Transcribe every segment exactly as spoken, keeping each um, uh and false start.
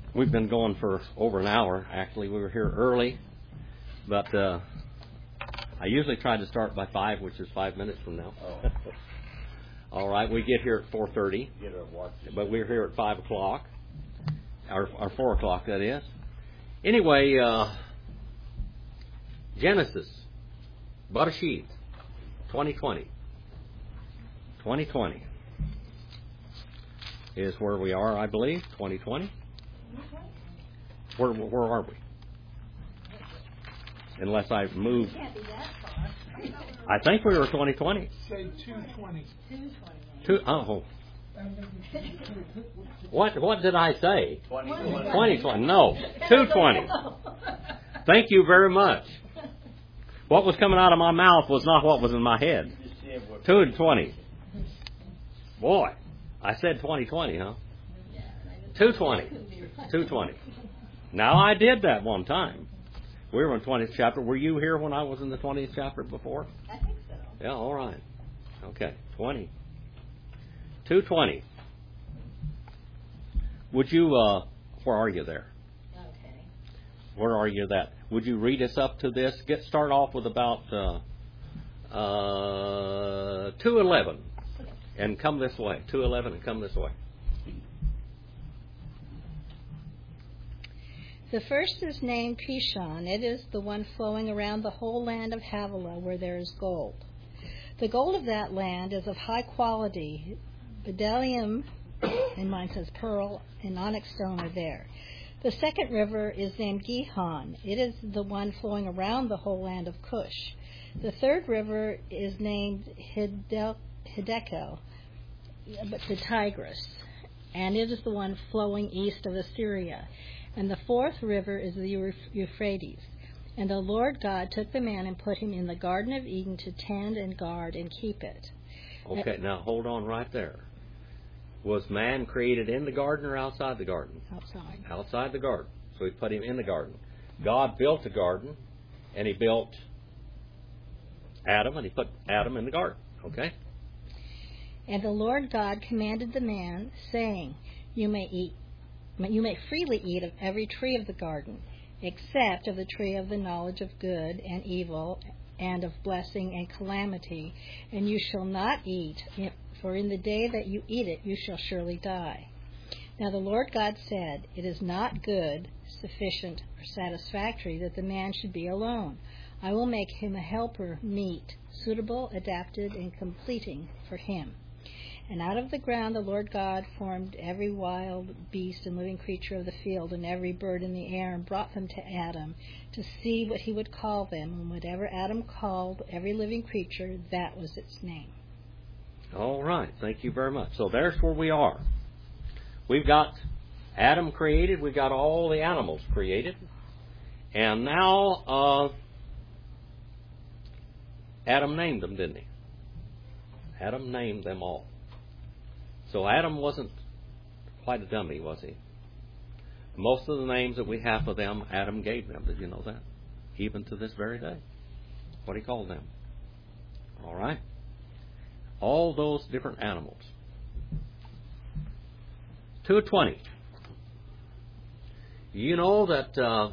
We've been going for over an hour. Actually, we were here early, but uh, I usually try to start by five, which is five minutes from now. Oh. All right, we get here at four thirty, but we're here at five o'clock, or, or four o'clock, that is. Anyway, uh, Genesis, Bereshit, twenty twenty. twenty twenty is where we are, I believe. twenty twenty. Where where are we? Unless I move. I think we were twenty twenty. Say two twenty. Two. Oh. What what did I say? twenty twenty. No, two twenty. Thank you very much. What was coming out of my mouth was not what was in my head. Two twenty. Boy, I said twenty twenty, huh? Two twenty. Two twenty. Now I did that one time. We were in the twentieth chapter. Were you here when I was in the twentieth chapter before? I think so. Yeah, all right. Okay, twenty. two twenty. Would you, uh, where are you there? Okay. Where are you that? Would you read us up to this? Get start off with about uh, uh, two eleven and come this way. two eleven and come this way. The first is named Pishon. It is the one flowing around the whole land of Havilah where there is gold. The gold of that land is of high quality. Bdellium, and mine says pearl, and onyx stone are there. The second river is named Gihon. It is the one flowing around the whole land of Cush. The third river is named Hiddekel, but the Tigris, and it is the one flowing east of Assyria. And the fourth river is the Euphrates. And the Lord God took the man and put him in the Garden of Eden to tend and guard and keep it. Okay, now hold on right there. Was man created in the garden or outside the garden? Outside. Outside the garden. So he put him in the garden. God built a garden, and he built Adam, and he put Adam in the garden. Okay? And the Lord God commanded the man, saying, You may eat You may freely eat of every tree of the garden, except of the tree of the knowledge of good and evil, and of blessing and calamity, and you shall not eat, for in the day that you eat it you shall surely die. Now the Lord God said, It is not good, sufficient, or satisfactory that the man should be alone. I will make him a helper meet, suitable, adapted, and completing for him. And out of the ground the Lord God formed every wild beast and living creature of the field and every bird in the air and brought them to Adam to see what he would call them. And whatever Adam called every living creature, that was its name. All right. Thank you very much. So there's where we are. We've got Adam created. We've got all the animals created. And now uh, Adam named them, didn't he? Adam named them all. So Adam wasn't quite a dummy, was he? Most of the names that we have for them, Adam gave them. Did you know that? Even to this very day. What he called them. All right? All those different animals. two twenty. You know that uh,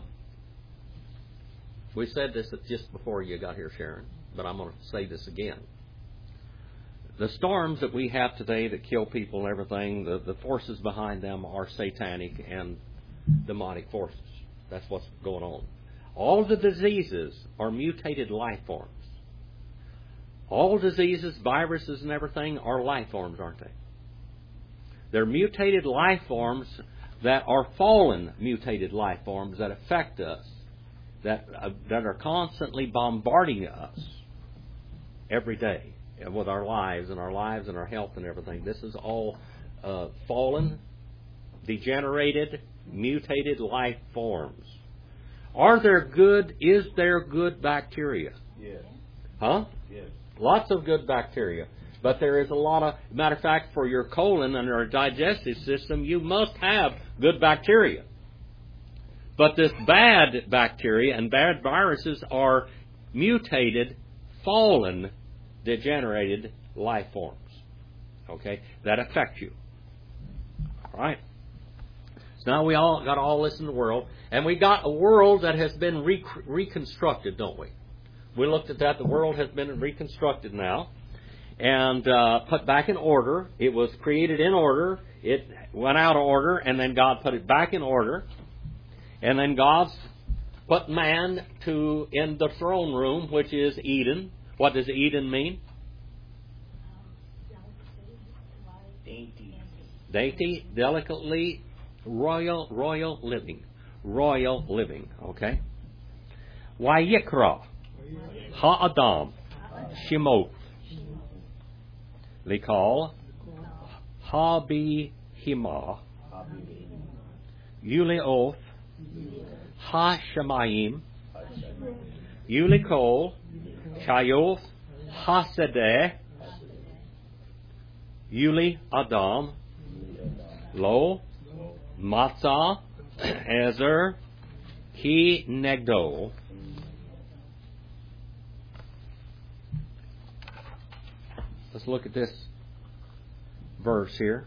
we said this just before you got here, Sharon, but I'm going to say this again. The storms that we have today that kill people and everything, the, the forces behind them are satanic and demonic forces. That's what's going on. All the diseases are mutated life forms. All diseases, viruses, and everything are life forms, aren't they? They're mutated life forms that are fallen mutated life forms that affect us, that uh, that are constantly bombarding us every day with our lives and our lives and our health and everything. This is all uh, fallen, degenerated, mutated life forms. Are there good, is there good bacteria? Yes. Huh? Yes. Lots of good bacteria. But there is a lot of, matter of fact, for your colon and your digestive system, you must have good bacteria. But this bad bacteria and bad viruses are mutated, fallen, degenerated life forms. Okay? That affect you. All right? So now we all got all this in the world, and we got a world that has been re- reconstructed, don't we? We looked at that. The world has been reconstructed now and uh, put back in order. It was created in order. It went out of order, and then God put it back in order. And then God's put man to in the throne room, which is Eden. What does Eden mean? Dainty. Dainty, delicately, royal, royal living. Royal living, okay? Wayikra, Ha'adam, Shemoth, Likal, Ha-bi-hima, Yuleoth, Ha-shemayim, Yulikol, Chayoth, Ha-sedeh, Yuli Adam, Lo, Matzah, Ezer, He Negdo. Let's look at this verse here.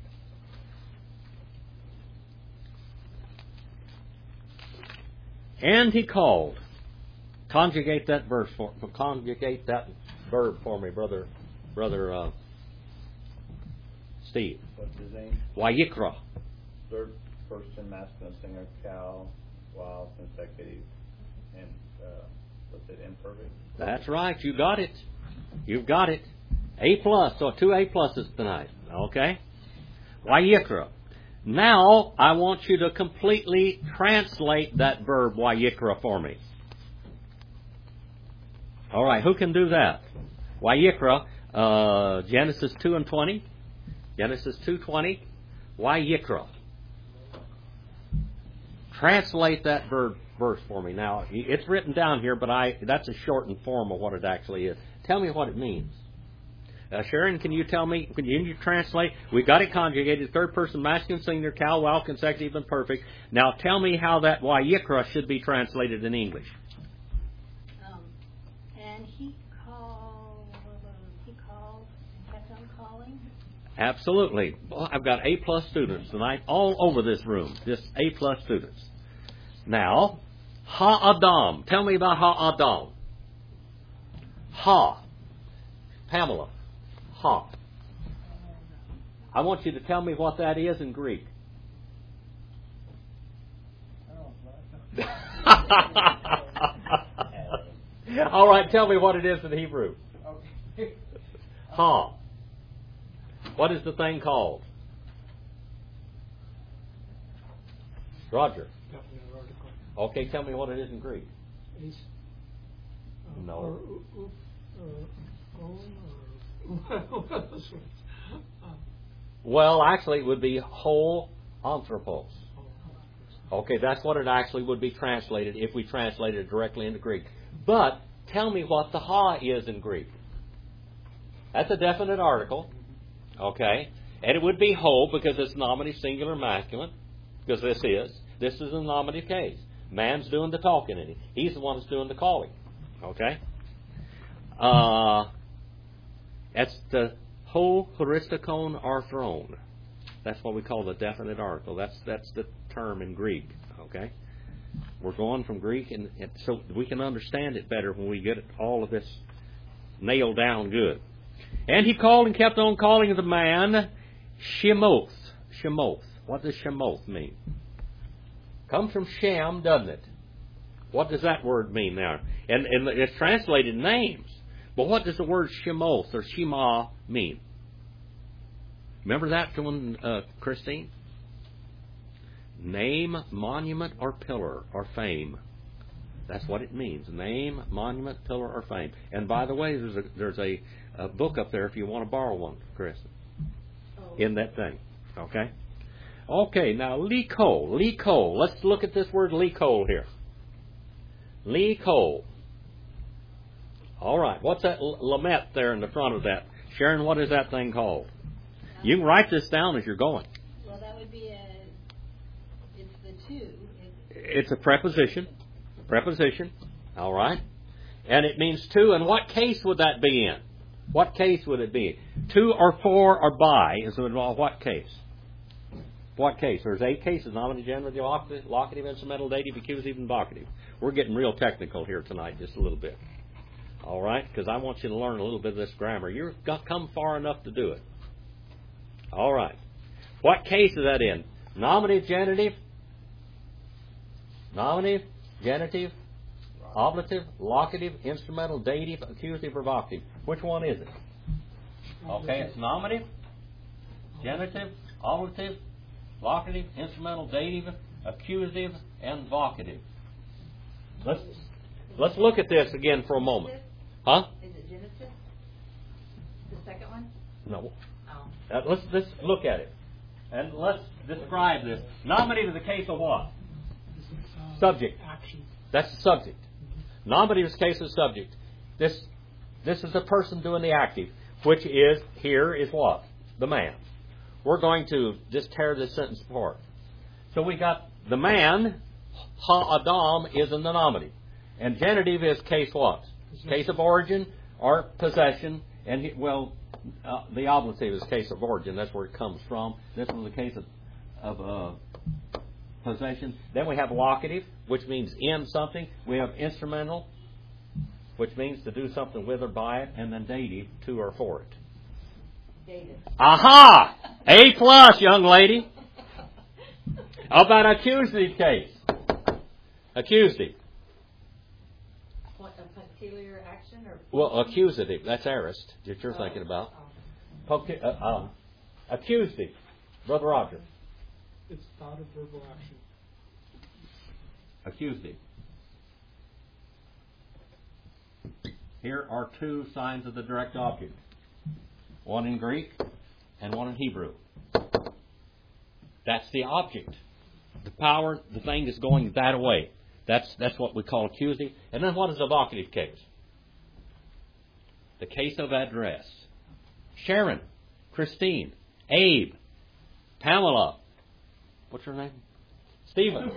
And he called. Conjugate that verse for conjugate that verb for me, brother, brother uh, Steve. What's his name? Wayikra. Third person masculine singer, cow, while consecutive, and uh, what's it, imperfect? That's right. You got it. You've got it. A plus, so two A pluses tonight. Okay? Wayikra. Now, I want you to completely translate that verb, Wayikra, for me. All right, who can do that? Wayikra, uh, Genesis two and twenty. Genesis two twenty. Wayikra. Translate that verb verse for me. Now, it's written down here, but I that's a shortened form of what it actually is. Tell me what it means. Uh, Sharon, can you tell me, can you translate? We got it conjugated, third person masculine singular, cow, wow, consecutive, and perfect. Now tell me how that Wayikra should be translated in English. Um, and he called, he called, kept on calling. Absolutely. Well, I've got A plus students tonight all over this room, just A plus students. Now, Ha-Adam. Tell me about Ha-Adam. Ha. Pamela. Ha. I want you to tell me what that is in Greek. All right, tell me what it is in Hebrew. Ha. What is the thing called? Roger. Okay, tell me what it is in Greek. No. Well, actually, it would be whole anthropos. Okay, that's what it actually would be translated if we translated it directly into Greek. But tell me what the ha is in Greek. That's a definite article. Okay, and it would be whole because it's nominative singular masculine. Because this is this is a nominative case. Man's doing the talking, and he's the one that's doing the calling. Okay. Uh. That's the ho horistikon arthron. That's what we call the definite article. That's that's the term in Greek. Okay, we're going from Greek, and, and so we can understand it better when we get all of this nailed down good. And he called and kept on calling the man Shemoth. Shemoth. What does Shemoth mean? Comes from Shem, doesn't it? What does that word mean there? And, and it's translated names. But what does the word Shemoth or Shema mean? Remember that one, uh, Christine? Name, monument, or pillar, or fame. That's what it means. Name, monument, pillar, or fame. And by the way, there's a, there's a, a book up there if you want to borrow one, Chris. Oh. In that thing. Okay? Okay, now Likol. Likol. Let's look at this word Likol here. Likol. All right. What's that lament there in the front of that? Sharon, what is that thing called? You can write this down as you're going. Well, that would be a, it's the two. It's, it's a preposition. Preposition. All right. And it means two. And what case would that be in? What case would it be? To or for or by is in what case? What case? There's eight cases: nominative, genitive, locative, instrumental, dative, accusative, and vocative. We're getting real technical here tonight, just a little bit. All right? Because I want you to learn a little bit of this grammar. You've got come far enough to do it. All right. What case is that in? Nominative, genitive, nominative, genitive, ablative, locative, instrumental, dative, accusative, or vocative. Which one is it? Okay, it's nominative, genitive, ablative, locative, instrumental, dative, accusative, and vocative. Let's let's look at this again for a moment. Huh? Is it genitive? The second one? No. Oh. Uh, let's let's look at it and let's describe this. Nominative is the case of what? Subject. Action. That's the subject. Nominative is the case of subject. This this is the person doing the active, which is here is what? The man. We're going to just tear this sentence apart. So we got the man, ha-adam, is in the nominative. And genitive is case what? Case of origin or possession. And, he, well, uh, the ablative is case of origin. That's where it comes from. This was the case of, of uh, possession. Then we have locative, which means in something. We have instrumental, which means to do something with or by it. And then dative, to or for it. Dative. Aha! A plus, young lady. How about accusative case? Accusative. What, a peculiar action or? Well, accusative. That's aorist that you're Oh. thinking about. Oh. Poca- uh, um, accusative. Brother Roger. It's not a verbal action. Accusative. Here are two signs of the direct object. One in Greek and one in Hebrew. That's the object. The power, the thing is going that way. That's that's what we call accusative. And then what is a vocative case? The case of address. Sharon, Christine, Abe, Pamela. What's her name? Stephen.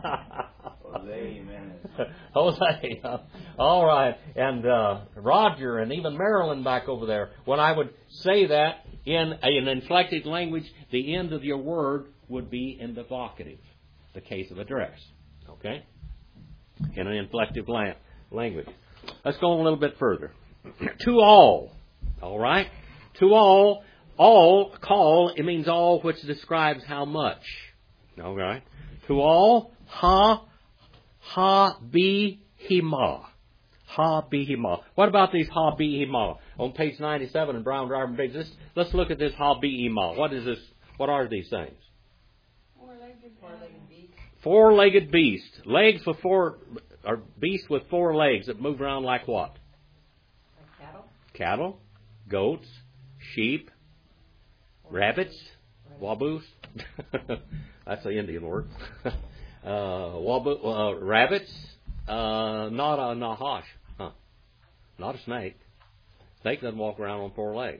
Jose, man. Jose. All right. And uh, Roger and even Marilyn back over there. When I would say that in a, an inflected language, the end of your word would be in the vocative, the case of address. Okay? In an inflective la- language. Let's go a little bit further. To all. All right? To all. All, call, it means all, which describes how much. All right? To all, ha, ha, be, hima. Ha, be, hima. What about these ha, be, hima? On page ninety-seven in Brown Driver Briggs, let's, let's look at this ha, be, hima. What is this? What are these things? Four-legged, four-legged beast. Four-legged beast. Legs with four, or beasts with four legs that move around like what? Like cattle. Cattle, goats, sheep, rabbits, waboos. That's the Indian word. uh, waboo, uh, rabbits, uh, not a nahash, huh? Not a snake. Snake doesn't walk around on four legs.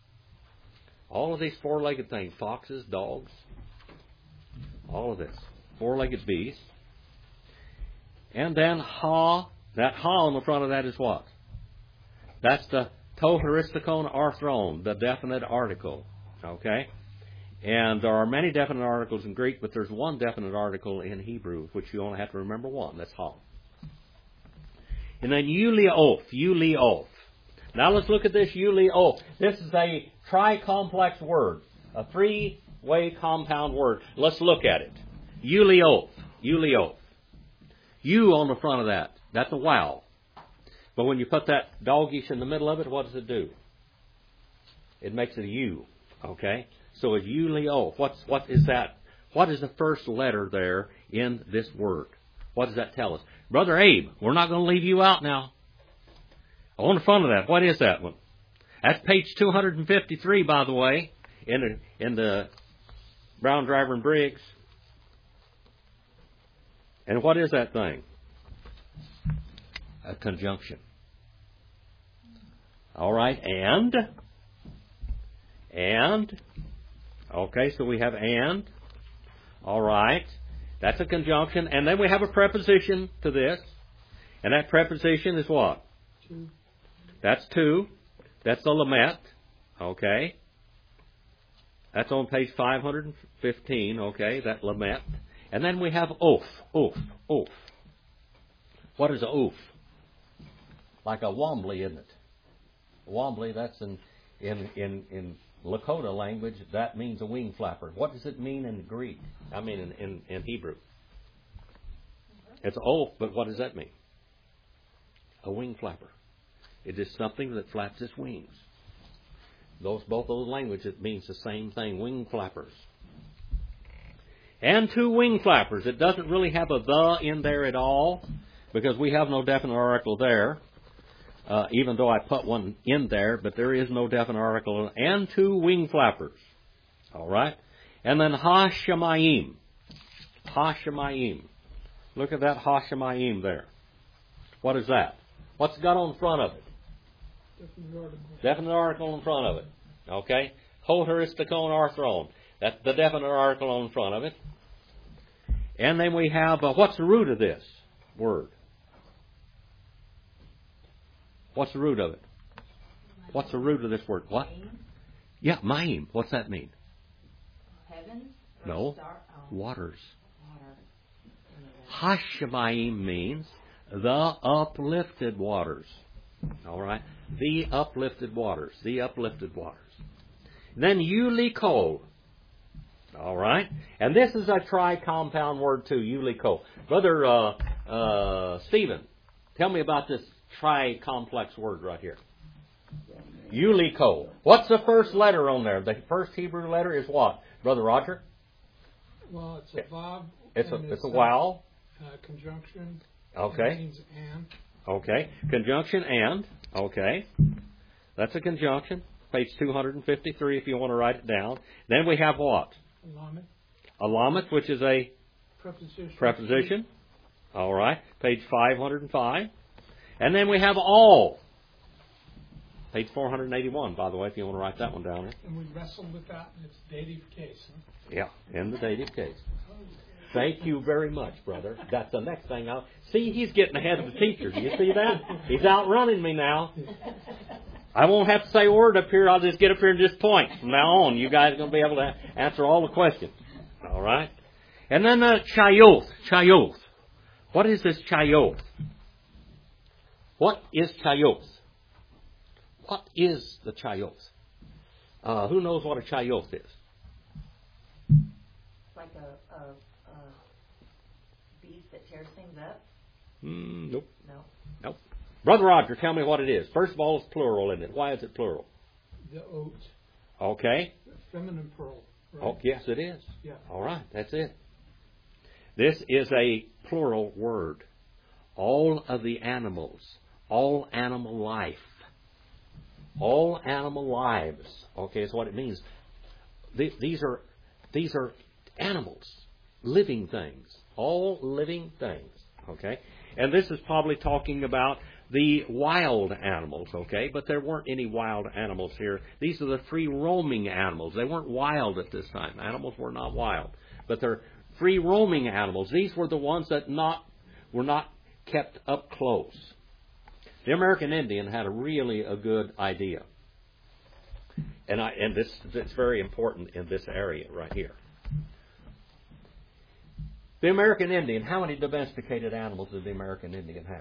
All of these four-legged things, foxes, dogs, all of this. Four-legged beasts. And then ha, that ha on the front of that is what? That's the to heuristicon arthron, the definite article. Okay? And there are many definite articles in Greek, but there's one definite article in Hebrew, which you only have to remember one. That's ha. And then eulios, eulios. Now let's look at this eulios. This is a tri-complex word, a three-way compound word. Let's look at it. Eulios, eulios. U on the front of that, that's a vowel. But when you put that doggish in the middle of it, what does it do? It makes it a U. Okay? So it's eulios. What's what is that? What is the first letter there in this word? What does that tell us? Brother Abe, we're not going to leave you out now. On the front of that, what is that one? That's page two hundred fifty-three, by the way, in the, in the Brown Driver and Briggs. And what is that thing? A conjunction. All right, and, and, okay, so we have and, all right, that's a conjunction, and then we have a preposition to this, and that preposition is what? Two. That's to, that's the lamet, okay, That's on page five hundred fifteen, okay, that lament. And then we have oaf, oaf, oaf. What is a oaf? Like a wombly, isn't it? Wombly, that's in, in, in, in Lakota language, that means a wing flapper. What does it mean in Greek? I mean in, in, in Hebrew. It's oaf, but what does that mean? A wing flapper. It is something that flaps its wings. Those both those languages, it means the same thing, wing flappers. And two wing flappers. It doesn't really have a the in there at all, because we have no definite article there, uh, even though I put one in there, but there is no definite article. And two wing flappers. All right? And then Ha-Shemayim. Ha-Shemayim. Look at that Ha-Shemayim there. What is that? What's it got on the front of it? Definite article. Definite article in front of it. Okay? Hoteristikon arthron. That's the definite article on the front of it. And then we have, uh, what's the root of this word? What's the root of it? What's the root of this word? What? Yeah, Maim. What's that mean? Heavens? No. Star? Oh. Waters. Water. Hashemayim means the uplifted waters. All right? The uplifted waters. The uplifted waters. Then Yulikol. All right? And this is a tri-compound word too, Yulikol. Brother uh, uh, Stephen, tell me about this tri-complex word right here. Yulikol. What's the first letter on there? The first Hebrew letter is what? Brother Roger? Well, it's a vav. It's a, and it's a vowel. Uh, conjunction. Okay. It means and. Okay. Conjunction and. Okay. That's a conjunction. Page two hundred fifty-three if you want to write it down. Then we have what? Alamet. Alamet, which is a Preposition. preposition. All right. Page five hundred five. And then we have all. Page four hundred eighty-one, by the way, if you want to write that one down. And we wrestled with that, and it's dative case. Huh? Yeah, in the dative case. Thank you very much, brother. That's the next thing I'll... See, he's getting ahead of the teacher. Do you see that? He's outrunning me now. I won't have to say a word up here. I'll just get up here and just point. From now on, you guys are going to be able to answer all the questions. All right? And then the chayoth. Chayoth. What is this chayoth? What is chayoth? What is the chayoth? Uh, who knows what a chayoth is? Like a, a, a beast that tears things up? Mm, nope. No. Nope. Brother Roger, tell me what it is. First of all, it's plural, isn't it? Why is it plural? The oat. Okay. Feminine pearl. Right? Oh, yes, it is. Yeah. All right, that's it. This is a plural word. All of the animals, all animal life, all animal lives. Okay, is what it means. These are these are animals, living things, all living things. Okay, and this is probably talking about the wild animals. Okay, but there weren't any wild animals here. These are the free roaming animals. They weren't wild at this time. Animals were not wild, but they're free roaming animals. These were the ones that not were not kept up close. The American Indian had a really a good idea. And I and this it's very important in this area right here. The American Indian, how many domesticated animals did the American Indian have?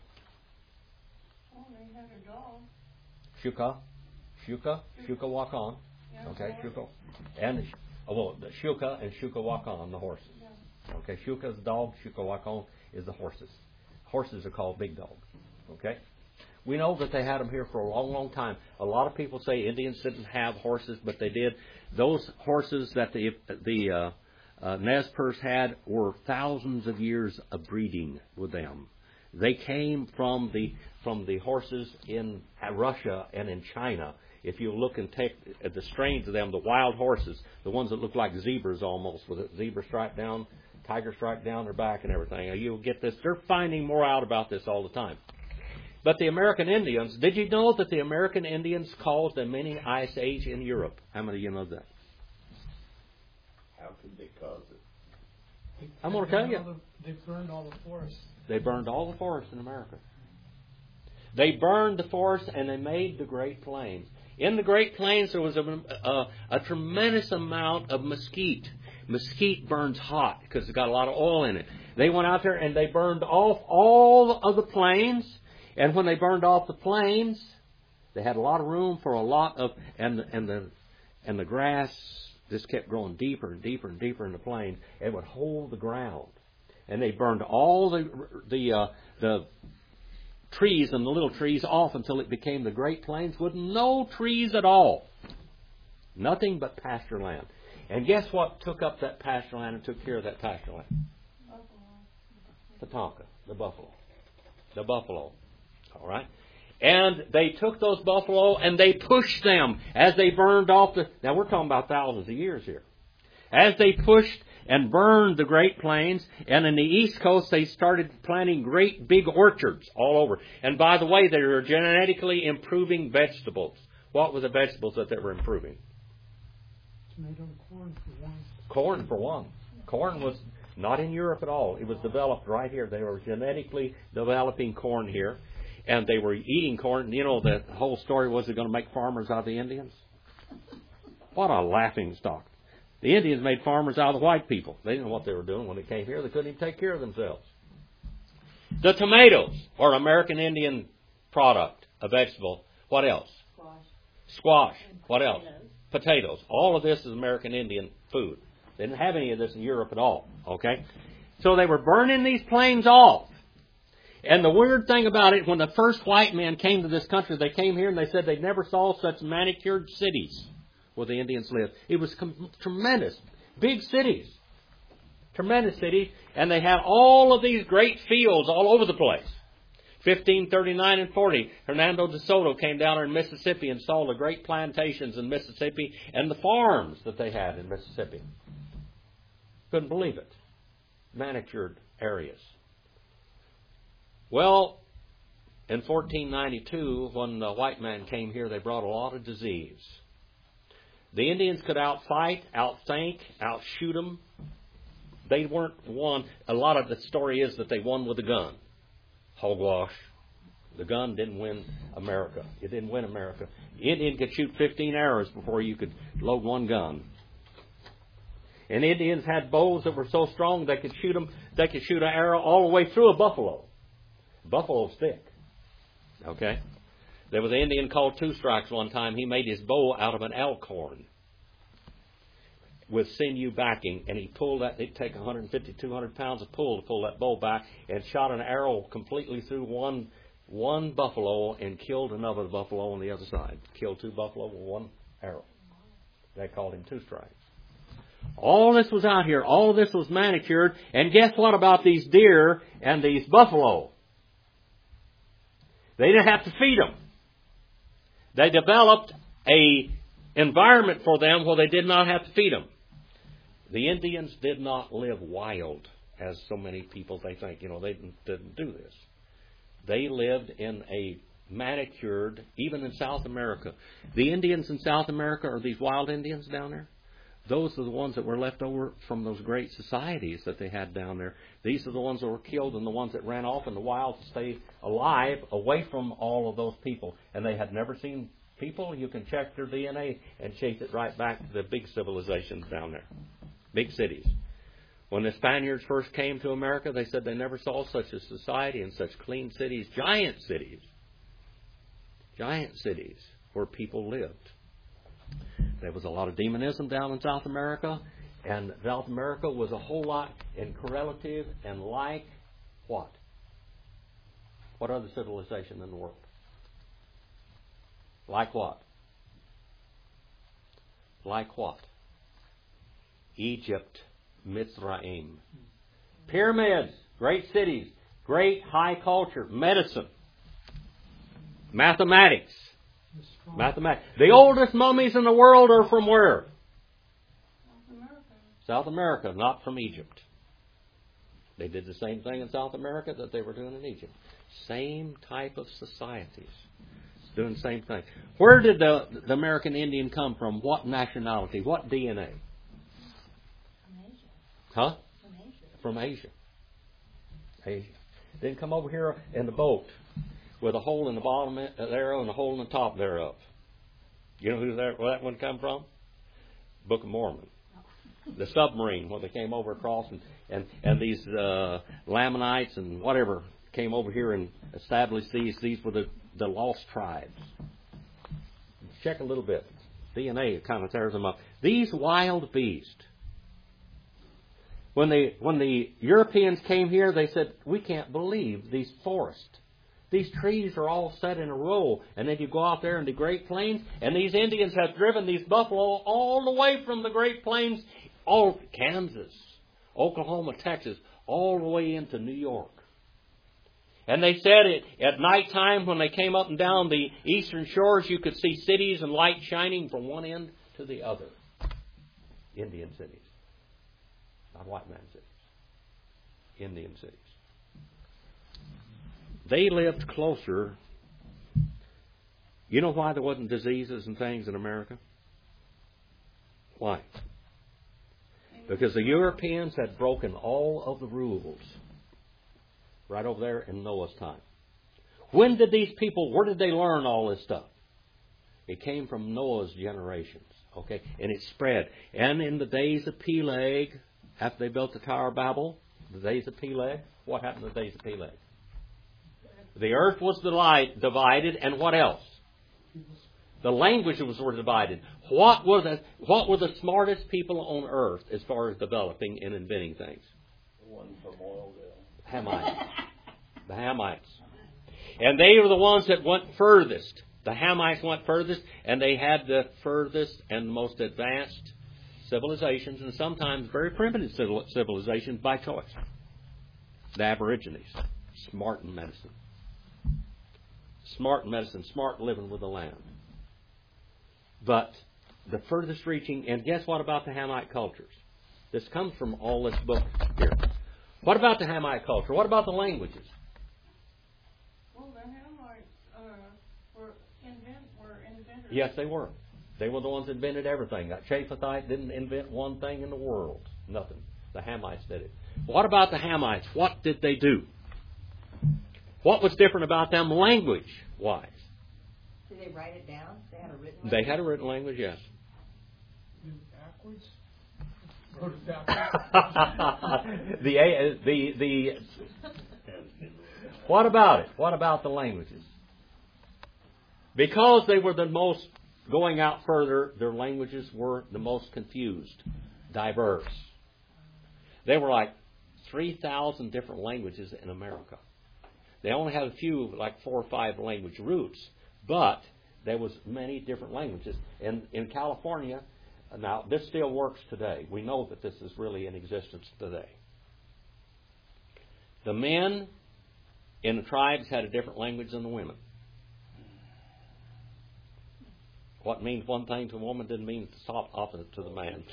Oh, they had a dog. Shuka, Shuka, Shuka walk on. Okay, Shuka. And oh, well, the Shuka and Shuka walk on, the horses. Okay, Shuka is the dog, Shuka walk on is the horses. Horses are called big dogs. Okay? We know that they had them here for a long, long time. A lot of people say Indians didn't have horses, but they did. Those horses that the the uh, uh, Nez Perce had were thousands of years of breeding with them. They came from the from the horses in Russia and in China. If you look and take at the strains of them, the wild horses, the ones that look like zebras almost, with a zebra stripe down, tiger stripe down their back and everything, you'll get this. They're finding more out about this all the time. But the American Indians, did you know that the American Indians caused a mini ice age in Europe? How many of you know that? How could they cause it? I'm going to tell you. The, they burned all the forests. They burned all the forests in America. They burned the forests and they made the Great Plains. In the Great Plains, there was a, a, a tremendous amount of mesquite. Mesquite burns hot because it's got a lot of oil in it. They went out there and they burned off all of the plains. And when they burned off the plains, they had a lot of room for a lot of, and and the and the grass just kept growing deeper and deeper and deeper in the plains. It would hold the ground. And they burned all the the uh, the trees and the little trees off until it became the Great Plains with no trees at all. Nothing but pasture land. And guess what took up that pasture land and took care of that pasture land? The tonka, the buffalo. The buffalo. All right? And they took those buffalo and they pushed them as they burned off the... Now we're talking about thousands of years here. As they pushed and burned the Great Plains, and in the East Coast they started planting great big orchards all over. And by the way, they were genetically improving vegetables. What were the vegetables that they were improving? Tomato and corn for one. Corn for one. Corn was not in Europe at all. It was developed right here. They were genetically developing corn here. And they were eating corn. You know, the whole story was they're going to make farmers out of the Indians. What a laughing stock. The Indians made farmers out of the white people. They didn't know what they were doing when they came here. They couldn't even take care of themselves. The tomatoes are American Indian product, a vegetable. What else? Squash. Squash. What else? Potatoes. Potatoes. All of this is American Indian food. They didn't have any of this in Europe at all. Okay? So they were burning these plains off. And the weird thing about it, when the first white men came to this country, they came here and they said they never saw such manicured cities where the Indians lived. It was com- tremendous. Big cities. Tremendous cities. And they had all of these great fields all over the place. fifteen thirty-nine and forty, Hernando de Soto came down in Mississippi and saw the great plantations in Mississippi and the farms that they had in Mississippi. Couldn't believe it. Manicured areas. Well, in fourteen ninety-two, when the white man came here, they brought a lot of disease. The Indians could outfight, outthink, outshoot them. They weren't won. A lot of the story is that they won with a gun. Hogwash. The gun didn't win America. It didn't win America. The Indian could shoot fifteen arrows before you could load one gun. And Indians had bows that were so strong they could shoot them. They could shoot an arrow all the way through a buffalo. Buffalo stick. Okay? There was an Indian called Two Strikes one time. He made his bow out of an elk horn with sinew backing, and he pulled that. It'd take one hundred fifty, two hundred pounds of pull to pull that bow back, and shot an arrow completely through one one buffalo and killed another buffalo on the other side. Killed two buffalo with one arrow. They called him Two Strikes. All this was out here. All of this was manicured. And guess what about these deer and these buffalo? They didn't have to feed them. They developed a environment for them where they did not have to feed them. The Indians did not live wild, as so many people they think. You know, they didn't, didn't do this. They lived in a manicured, even in South America. The Indians in South America are these wild Indians down there. Those are the ones that were left over from those great societies that they had down there. These are the ones that were killed and the ones that ran off in the wild to stay alive away from all of those people. And they had never seen people. You can check their D N A and chase it right back to the big civilizations down there. Big cities. When the Spaniards first came to America, they said they never saw such a society and such clean cities. Giant cities. Giant cities where people lived. There was a lot of demonism down in South America, and South America was a whole lot in correlative and like what? What other civilization in the world? Like what? Like what? Egypt, Mitzrayim. Pyramids, great cities, great high culture, medicine, mathematics. Mathematics. The oldest mummies in the world are from where? South America. South America, not from Egypt. They did the same thing in South America that they were doing in Egypt. Same type of societies. Doing the same thing. Where did the, the American Indian come from? What nationality? What D N A? From Asia. Huh? From Asia. From Asia. Asia. Didn't come over here in the boat with a hole in the bottom thereof and a hole in the top thereof. You know who that, where that one come from? Book of Mormon. The submarine, when they came over across, and, and, and these uh, Lamanites and whatever came over here and established these. These were the, the lost tribes. Check a little bit. D N A kind of tears them up. These wild beasts. When they when the Europeans came here, they said, we can't believe these forests. These trees are all set in a row. And then you go out there in the Great Plains, and these Indians have driven these buffalo all the way from the Great Plains, all Kansas, Oklahoma, Texas, all the way into New York. And they said it, at nighttime when they came up and down the eastern shores, you could see cities and light shining from one end to the other. Indian cities. Not white man cities. Indian cities. They lived closer. You know why there wasn't diseases and things in America? Why? Because the Europeans had broken all of the rules right over there in Noah's time. When did these people, where did they learn all this stuff? It came from Noah's generations, okay? And it spread. And in the days of Peleg, after they built the Tower of Babel, the days of Peleg, what happened in the days of Peleg? The earth was divided, and what else? The languages were divided. What were the, what were the smartest people on earth as far as developing and inventing things? The one from Oilville. Hamites. The Hamites. And they were the ones that went furthest. The Hamites went furthest, and they had the furthest and most advanced civilizations, and sometimes very primitive civilizations by choice. The Aborigines. Smart in medicine. Smart in medicine. Smart living with the land. But the furthest reaching, and guess what about the Hamite cultures? This comes from all this book here. What about the Hamite culture? What about the languages? Well, the Hamites uh, were, invent, were inventors. Yes, they were. They were the ones that invented everything. That Chaphathite didn't invent one thing in the world. Nothing. The Hamites did it. What about the Hamites? What did they do? What was different about them language-wise? Did they write it down? They had a written They language? had a written language, yes. Backwards? Wrote it backwards. the, uh, the, the, what about it? What about the languages? Because they were the most, going out further, their languages were the most confused, diverse. There were like three thousand different languages in America. They only had a few, like four or five language roots, but there was many different languages. And in California, now this still works today. We know that this is really in existence today. The men in the tribes had a different language than the women. What means one thing to a woman didn't mean to stop opposite to the man.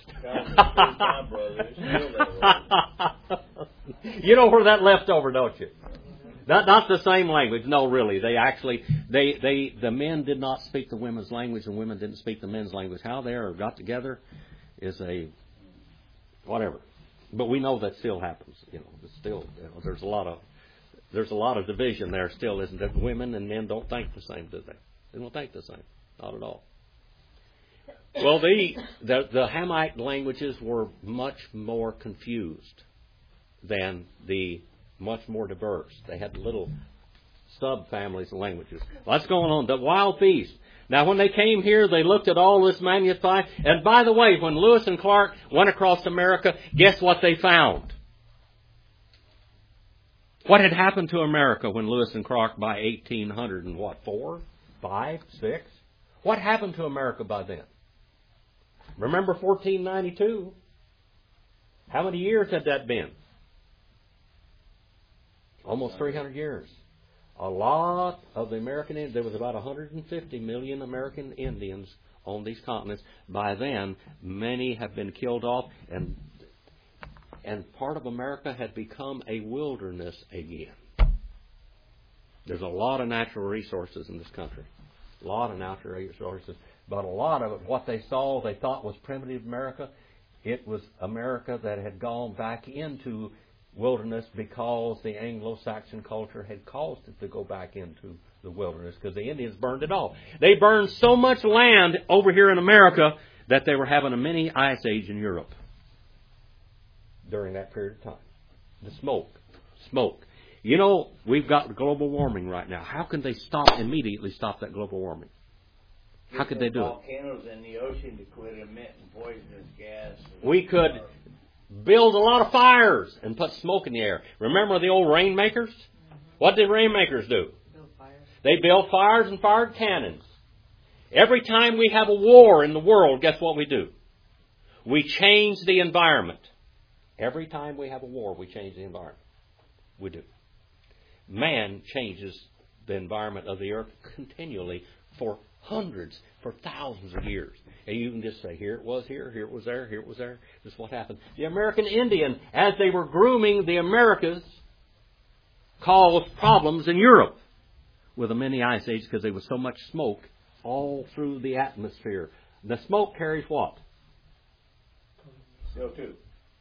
You know where that left over, don't you? Not, not the same language. No, really. They actually, they, they, the men did not speak the women's language, and women didn't speak the men's language. How they are got together is a whatever. But we know that still happens. You know, it's still you know, there's a lot of there's a lot of division there still, isn't there? Women and men don't think the same, do they? They don't think the same. Not at all. Well, the the, the Hamite languages were much more confused than the much more diverse. They had little sub-families of languages. What's going on? The wild beast. Now, when they came here, they looked at all this magnified. And by the way, when Lewis and Clark went across America, guess what they found? What had happened to America when Lewis and Clark by eighteen hundred and what, four, five, six? What happened to America by then? Remember fourteen ninety-two? How many years had that been? Almost three hundred years. A lot of the American Indians, there was about one hundred fifty million American Indians on these continents. By then, many have been killed off, and and part of America had become a wilderness again. There's a lot of natural resources in this country. A lot of natural resources. But a lot of it, what they saw, they thought was primitive America. It was America that had gone back into wilderness because the Anglo-Saxon culture had caused it to go back into the wilderness because the Indians burned it all. They burned so much land over here in America that they were having a mini ice age in Europe during that period of time. The smoke. Smoke. You know, we've got global warming right now. How can they stop, immediately stop that global warming? How could they do it? Volcanoes in the ocean to quit emitting poisonous gas. We could build a lot of fires and put smoke in the air. Remember the old rainmakers? What did rainmakers do? Build fires. They built fires and fired cannons. Every time we have a war in the world, guess what we do? We change the environment. Every time we have a war, we change the environment. We do. Man changes the environment of the earth continually for hundreds, for thousands of years. And you can just say, here it was here, here it was there, here it was there. This is what happened. The American Indian, as they were grooming the Americas, caused problems in Europe with a mini ice age because there was so much smoke all through the atmosphere. The smoke carries what? C O two.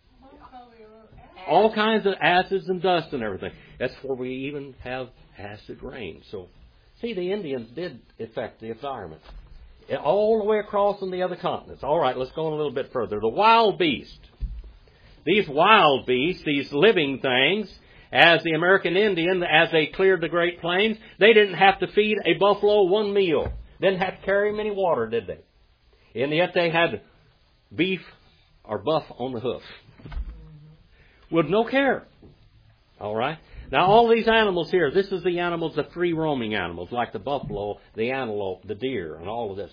All kinds of acids and dust and everything. That's where we even have acid rain. So, see, the Indians did affect the environment. All the way across on the other continents. All right, let's go a little bit further. The wild beast. These wild beasts, these living things, as the American Indian, as they cleared the Great Plains, they didn't have to feed a buffalo one meal. Didn't have to carry him any water, did they? And yet they had beef or buff on the hoof. With no care. All right? Now, all these animals here, this is the animals, the free roaming animals, like the buffalo, the antelope, the deer, and all of this.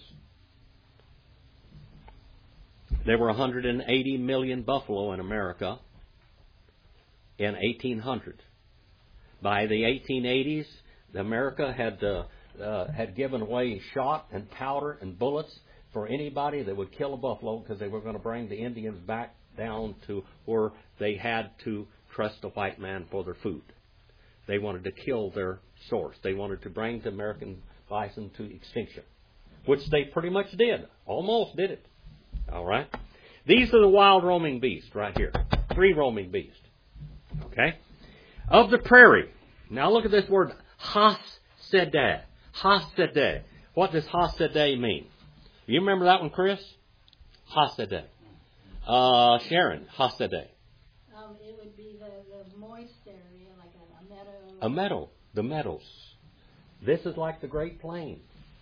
There were one hundred eighty million buffalo in America in eighteen hundred. By the eighteen eighties, America had uh, uh, had given away shot and powder and bullets for anybody that would kill a buffalo because they were going to bring the Indians back down to where they had to trust the white man for their food. They wanted to kill their source. They wanted to bring the American bison to extinction, which they pretty much did. Almost did it. All right? These are the wild roaming beasts right here. Free roaming beast. Okay? Of the prairie. Now look at this word, Hasedeh. Hasedeh. What does Hasedeh mean? You remember that one, Chris? Hasedeh. Uh, Sharon, Hasedeh. Um, it would be the, the moist area, like a, a meadow. A meadow. The meadows. This is like the Great Plains.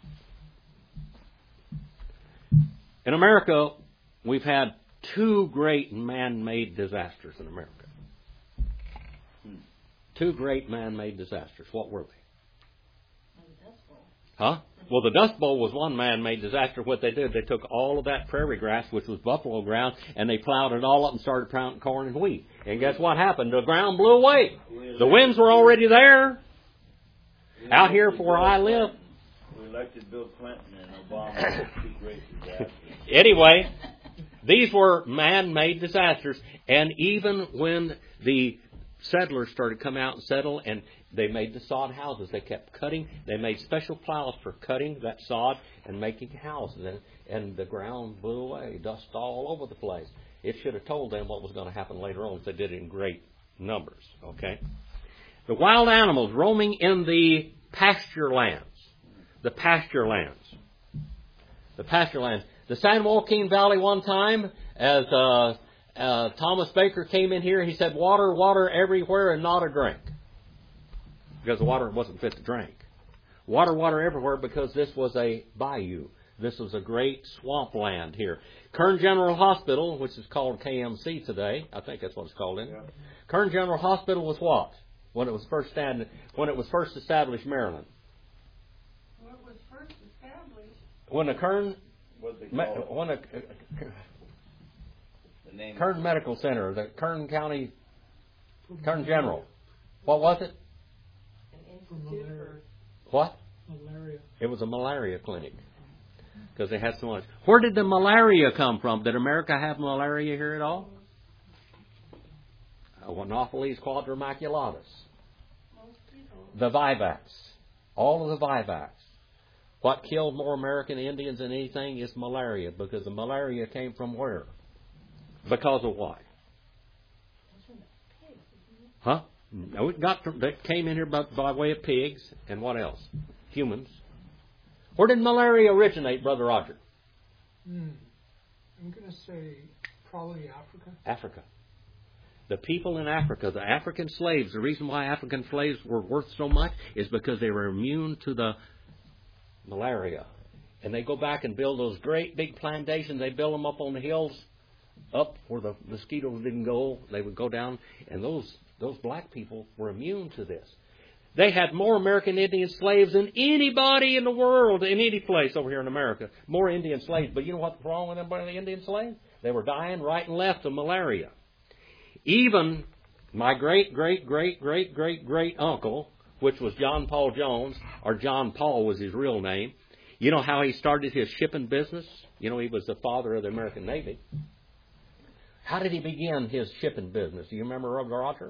In America, we've had two great man-made disasters in America. Hmm. Two great man-made disasters. What were they? The Dust Bowl. Huh? Well, the Dust Bowl was one man-made disaster. What they did, they took all of that prairie grass, which was buffalo ground, and they plowed it all up and started planting corn and wheat. And guess what happened? The ground blew away. The winds were already there. Out here where I live. We elected Bill Clinton and Obama. Two great disasters. Anyway, these were man-made disasters. And even when the settlers started to come out and settle, and they made the sod houses. They kept cutting. They made special plows for cutting that sod and making houses. And, and the ground blew away, dust all over the place. It should have told them what was going to happen later on, because they did it in great numbers. Okay? The wild animals roaming in the pasture lands. The pasture lands. The pasture lands. The San Joaquin Valley one time, as uh, uh, Thomas Baker came in here, he said, water, water everywhere and not a drink. Because the water wasn't fit to drink. Water, water everywhere because this was a bayou. This was a great swampland here. Kern General Hospital, which is called K M C today, I think that's what it's called in. Yeah. Kern General Hospital was what? When it was first stand, when it was first established, Maryland. When it was first established. When the Kern, What's it me, called? when a, The name Kern Medical Center, the Kern County, Kern General. What was it? An institute for What? Malaria. It was a malaria clinic. Because they had so much. Where did the malaria come from? Did America have malaria here at all? Anopheles quadrimaculatus. The vivax. All of the vivax. What killed more American Indians than anything is malaria. Because the malaria came from where? Because of what? Huh? No, it got from, that came in here by, by way of pigs. And what else? humans. Where did malaria originate, Brother Roger? Hmm. I'm going to say probably Africa. Africa. The people in Africa, the African slaves, the reason why African slaves were worth so much is because they were immune to the malaria. And they go back and build those great big plantations. They build them up on the hills, up where the mosquitoes didn't go. They would go down, and those those black people were immune to this. They had more American Indian slaves than anybody in the world, in any place over here in America. More Indian slaves. But you know what's wrong with them by the Indian slaves? They were dying right and left of malaria. Even my great, great, great, great, great, great uncle, which was John Paul Jones, or John Paul was his real name. You know how he started his shipping business? You know, he was the father of the American Navy. How did he begin his shipping business? Do you remember, Roger?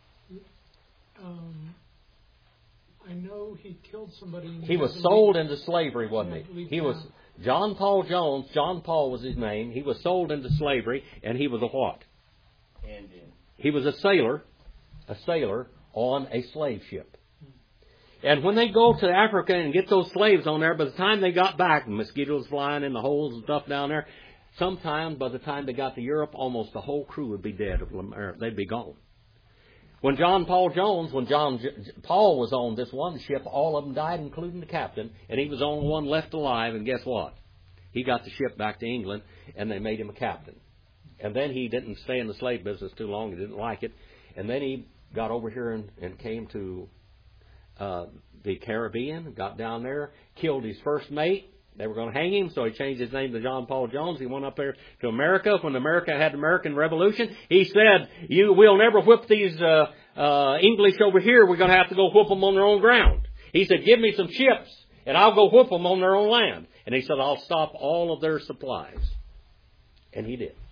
Um, I know he killed somebody. And He was sold into slavery, wasn't he? He was John Paul Jones. John Paul was his name. He was sold into slavery, and he was a what? Indian. He was a sailor, a sailor on a slave ship. And when they go to Africa and get those slaves on there, by the time they got back, mosquitoes flying in the holes and stuff down there, sometime by the time they got to Europe, almost the whole crew would be dead. They'd be gone. When John Paul Jones, when John Paul was on this one ship, all of them died, including the captain, and he was the only one left alive, and guess what? He got the ship back to England, and they made him a captain. And then he didn't stay in the slave business too long. He didn't like it. And then he got over here and, and came to uh, the Caribbean, got down there, killed his first mate. They were going to hang him, so he changed his name to John Paul Jones. He went up there to America. When America had the American Revolution, he said, "You will never whip these uh, uh, English over here. We're going to have to go whoop them on their own ground." He said, "Give me some ships, and I'll go whoop them on their own land." And he said, "I'll stop all of their supplies." And he did.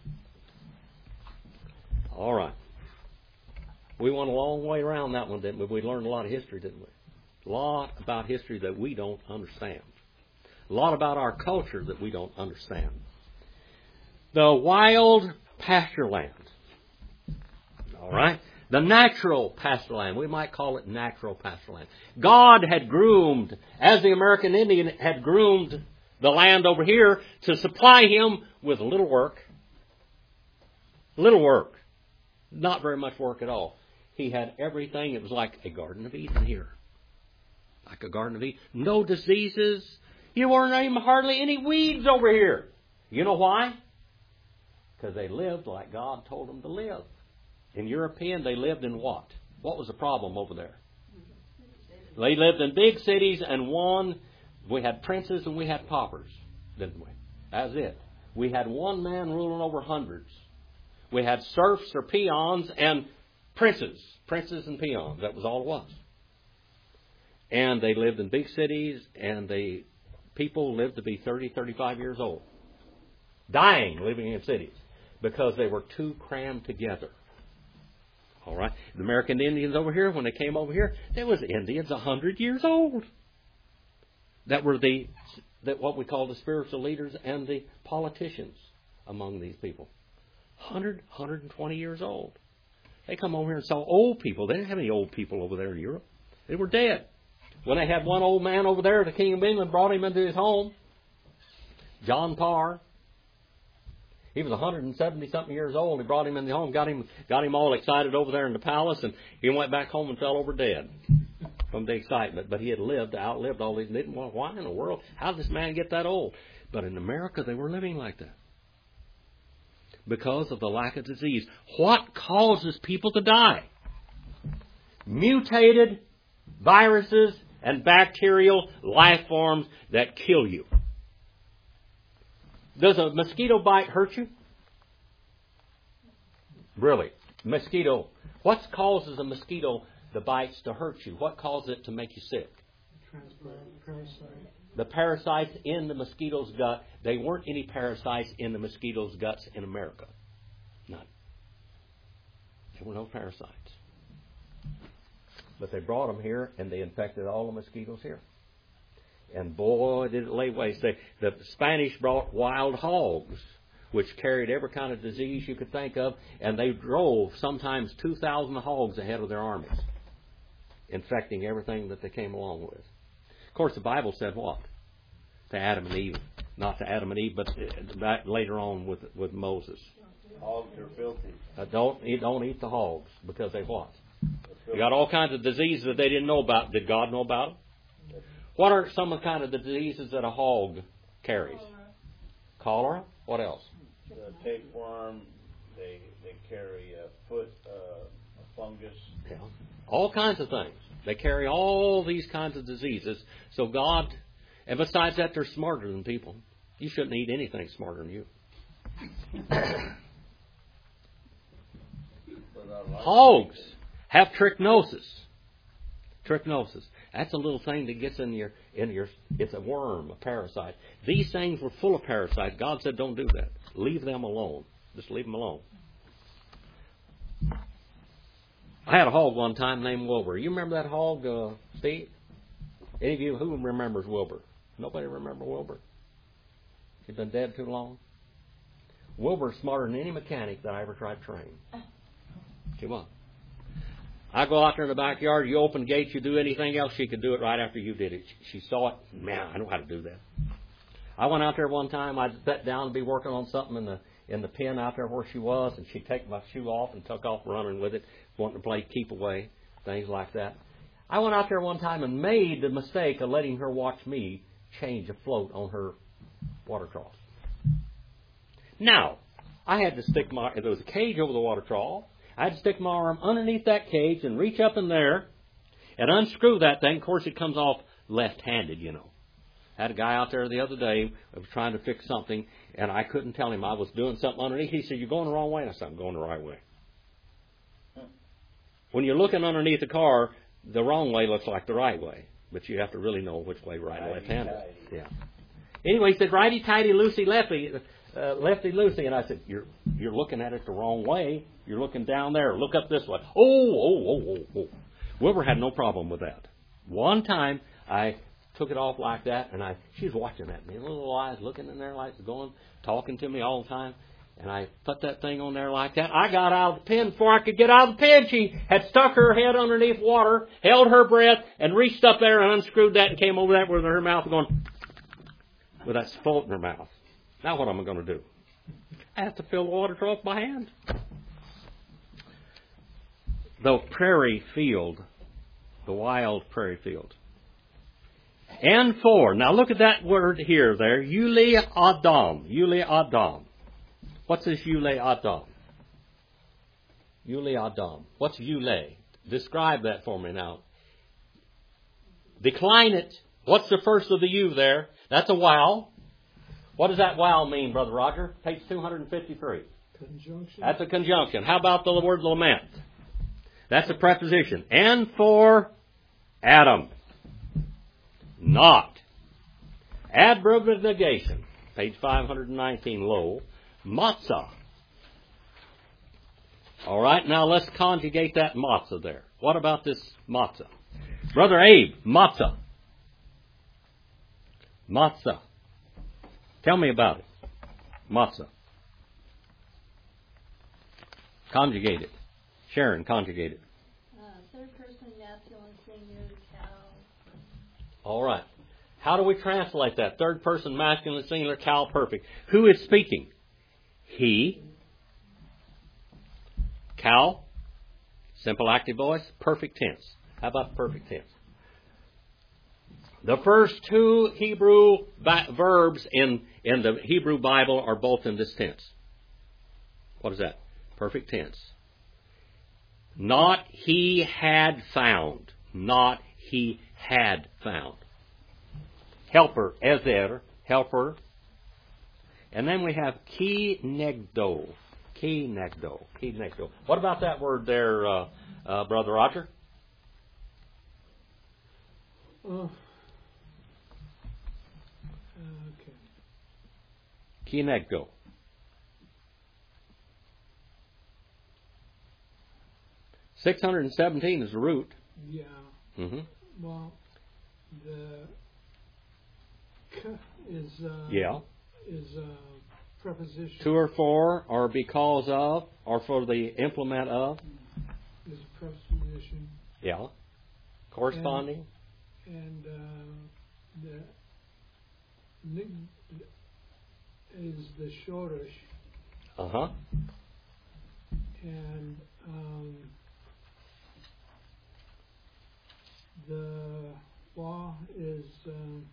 All right. We went a long way around that one, didn't we? We learned a lot of history, didn't we? A lot about history that we don't understand. A lot about our culture that we don't understand. The wild pasture land. All right? The natural pasture land. We might call it natural pasture land. God had groomed, as the American Indian had groomed the land over here to supply him with little work. Little work. Not very much work at all. He had everything. It was like a Garden of Eden here. Like a Garden of Eden. No diseases. You weren't even hardly any weeds over here. You know why? Because they lived like God told them to live. In European, they lived in what? What was the problem over there? They lived in big cities, and one, we had princes and we had paupers, didn't we? That's it. We had one man ruling over hundreds. We had serfs or peons and princes. Princes and peons. That was all it was. And they lived in big cities, and they people lived to be thirty, thirty-five years old. Dying living in cities because they were too crammed together. All right. The American Indians over here, when they came over here, there was Indians a hundred years old. That were the that what we call the spiritual leaders and the politicians among these people. one hundred, one hundred twenty years old. They come over here and saw old people. They didn't have any old people over there in Europe. They were dead. When they had one old man over there, the King of England brought him into his home, John Parr. He was one hundred seventy something years old. He brought him in the home, got him, got him all excited over there in the palace, and he went back home and fell over dead from the excitement. But he had lived, outlived all these. They didn't want, why in the world? How did this man get that old? But in America, they were living like that because of the lack of disease. What causes people to die? Mutated viruses and bacterial life forms that kill you. Does a mosquito bite hurt you? Really? Mosquito. What causes a mosquito, the bites, to hurt you? What causes it to make you sick? Transplant, parasite. The parasites in the mosquito's gut. They weren't any parasites in the mosquito's guts in America. None. There were no parasites. But they brought them here, and they infected all the mosquitoes here. And boy, did it lay waste. They, the Spanish brought wild hogs, which carried every kind of disease you could think of, and they drove sometimes two thousand hogs ahead of their armies, infecting everything that they came along with. Of course, the Bible said what? To Adam and Eve. Not to Adam and Eve, but back later on with with Moses. Hogs are filthy. Uh, don't eat, don't eat the hogs because they what? You got all kinds of diseases that they didn't know about. Did God know about them? What are some of the kind of the diseases that a hog carries? Cholera. What else? The tapeworm. They they carry a foot uh, a fungus. Yeah. All kinds of things. They carry all these kinds of diseases. So God, and besides that, they're smarter than people. You shouldn't eat anything smarter than you. Hogs have trichinosis. Trichinosis. That's a little thing that gets in your in your. It's a worm, a parasite. These things were full of parasites. God said, "Don't do that. Leave them alone. Just leave them alone." I had a hog one time named Wilbur. You remember that hog, uh, Steve? Any of you who remembers Wilbur? Nobody remember Wilbur? He's been dead too long. Wilbur's smarter than any mechanic that I ever tried to train. Come on. I go out there in the backyard, you open gates, you do anything else, she could do it right after you did it. She saw it, man, I know how to do that. I went out there one time, I'd sat down to be working on something in the in the pen out there where she was, and she'd take my shoe off and took off running with it, wanting to play keep away, things like that. I went out there one time and made the mistake of letting her watch me change a float on her water trough. Now, I had to stick my, there was a cage over the water trough, I had to stick my arm underneath that cage and reach up in there and unscrew that thing. Of course, it comes off left-handed, you know. I had a guy out there the other day who was trying to fix something, and I couldn't tell him I was doing something underneath. He said, "You're going the wrong way." And I said, "I'm going the right way." When you're looking underneath the car, the wrong way looks like the right way, but you have to really know which way right and left-handed. Yeah. Anyway, he said, "Righty-tighty, loosey-lefty, uh, lefty-loosey." And I said, you're you're looking at it the wrong way. You're looking down there. Look up this way. Oh, oh, oh, oh, oh. Wilbur had no problem with that. One time, I took it off like that, and I she was watching at me, little eyes looking in there like going, talking to me all the time. And I put that thing on there like that. I got out of the pen before I could get out of the pen. She had stuck her head underneath water, held her breath, and reached up there and unscrewed that and came over that with her mouth going, with that float in her mouth. Now what am I going to do? I have to fill the water trough by hand. The prairie field, the wild prairie field. And for, now look at that word here, there, Yule Adam, Yule Adam. What's this Yule Adam? Yule Adam. What's Yule? Describe that for me now. Decline it. What's the first of the U there? That's a wow. What does that wow mean, Brother Roger? Page two hundred fifty-three. Conjunction. That's a conjunction. How about the word lament? That's a preposition. And for Adam. Not. Adverb of negation. Page five hundred nineteen, low. Matzah. All right, now let's conjugate that matzah there. What about this matzah? Brother Abe, matzah. Matzah. Tell me about it. Matzah. Conjugate it. Sharon, conjugate it. Uh, third person masculine singular cow. All right. How do we translate that? Third person masculine singular cow perfect. Who is speaking? He. Cow. Simple active voice. Perfect tense. How about perfect tense? The first two Hebrew ba- verbs in, in the Hebrew Bible are both in this tense. What is that? Perfect tense. Not he had found. Not he had found. Helper, ezer, helper. And then we have ki negdo. Ki negdo. Ki negdo. What about that word there, uh, uh, Brother Roger? Uh, okay. Ki negdo. six hundred seventeen is the root. Yeah. Mm-hmm. Well, the k is uh, Yeah. is a preposition. To or for, or because of, or for the implement of. Is a preposition. Yeah. Corresponding. And uh, the nig is the shoresh, Uh huh. and um, the wa is um,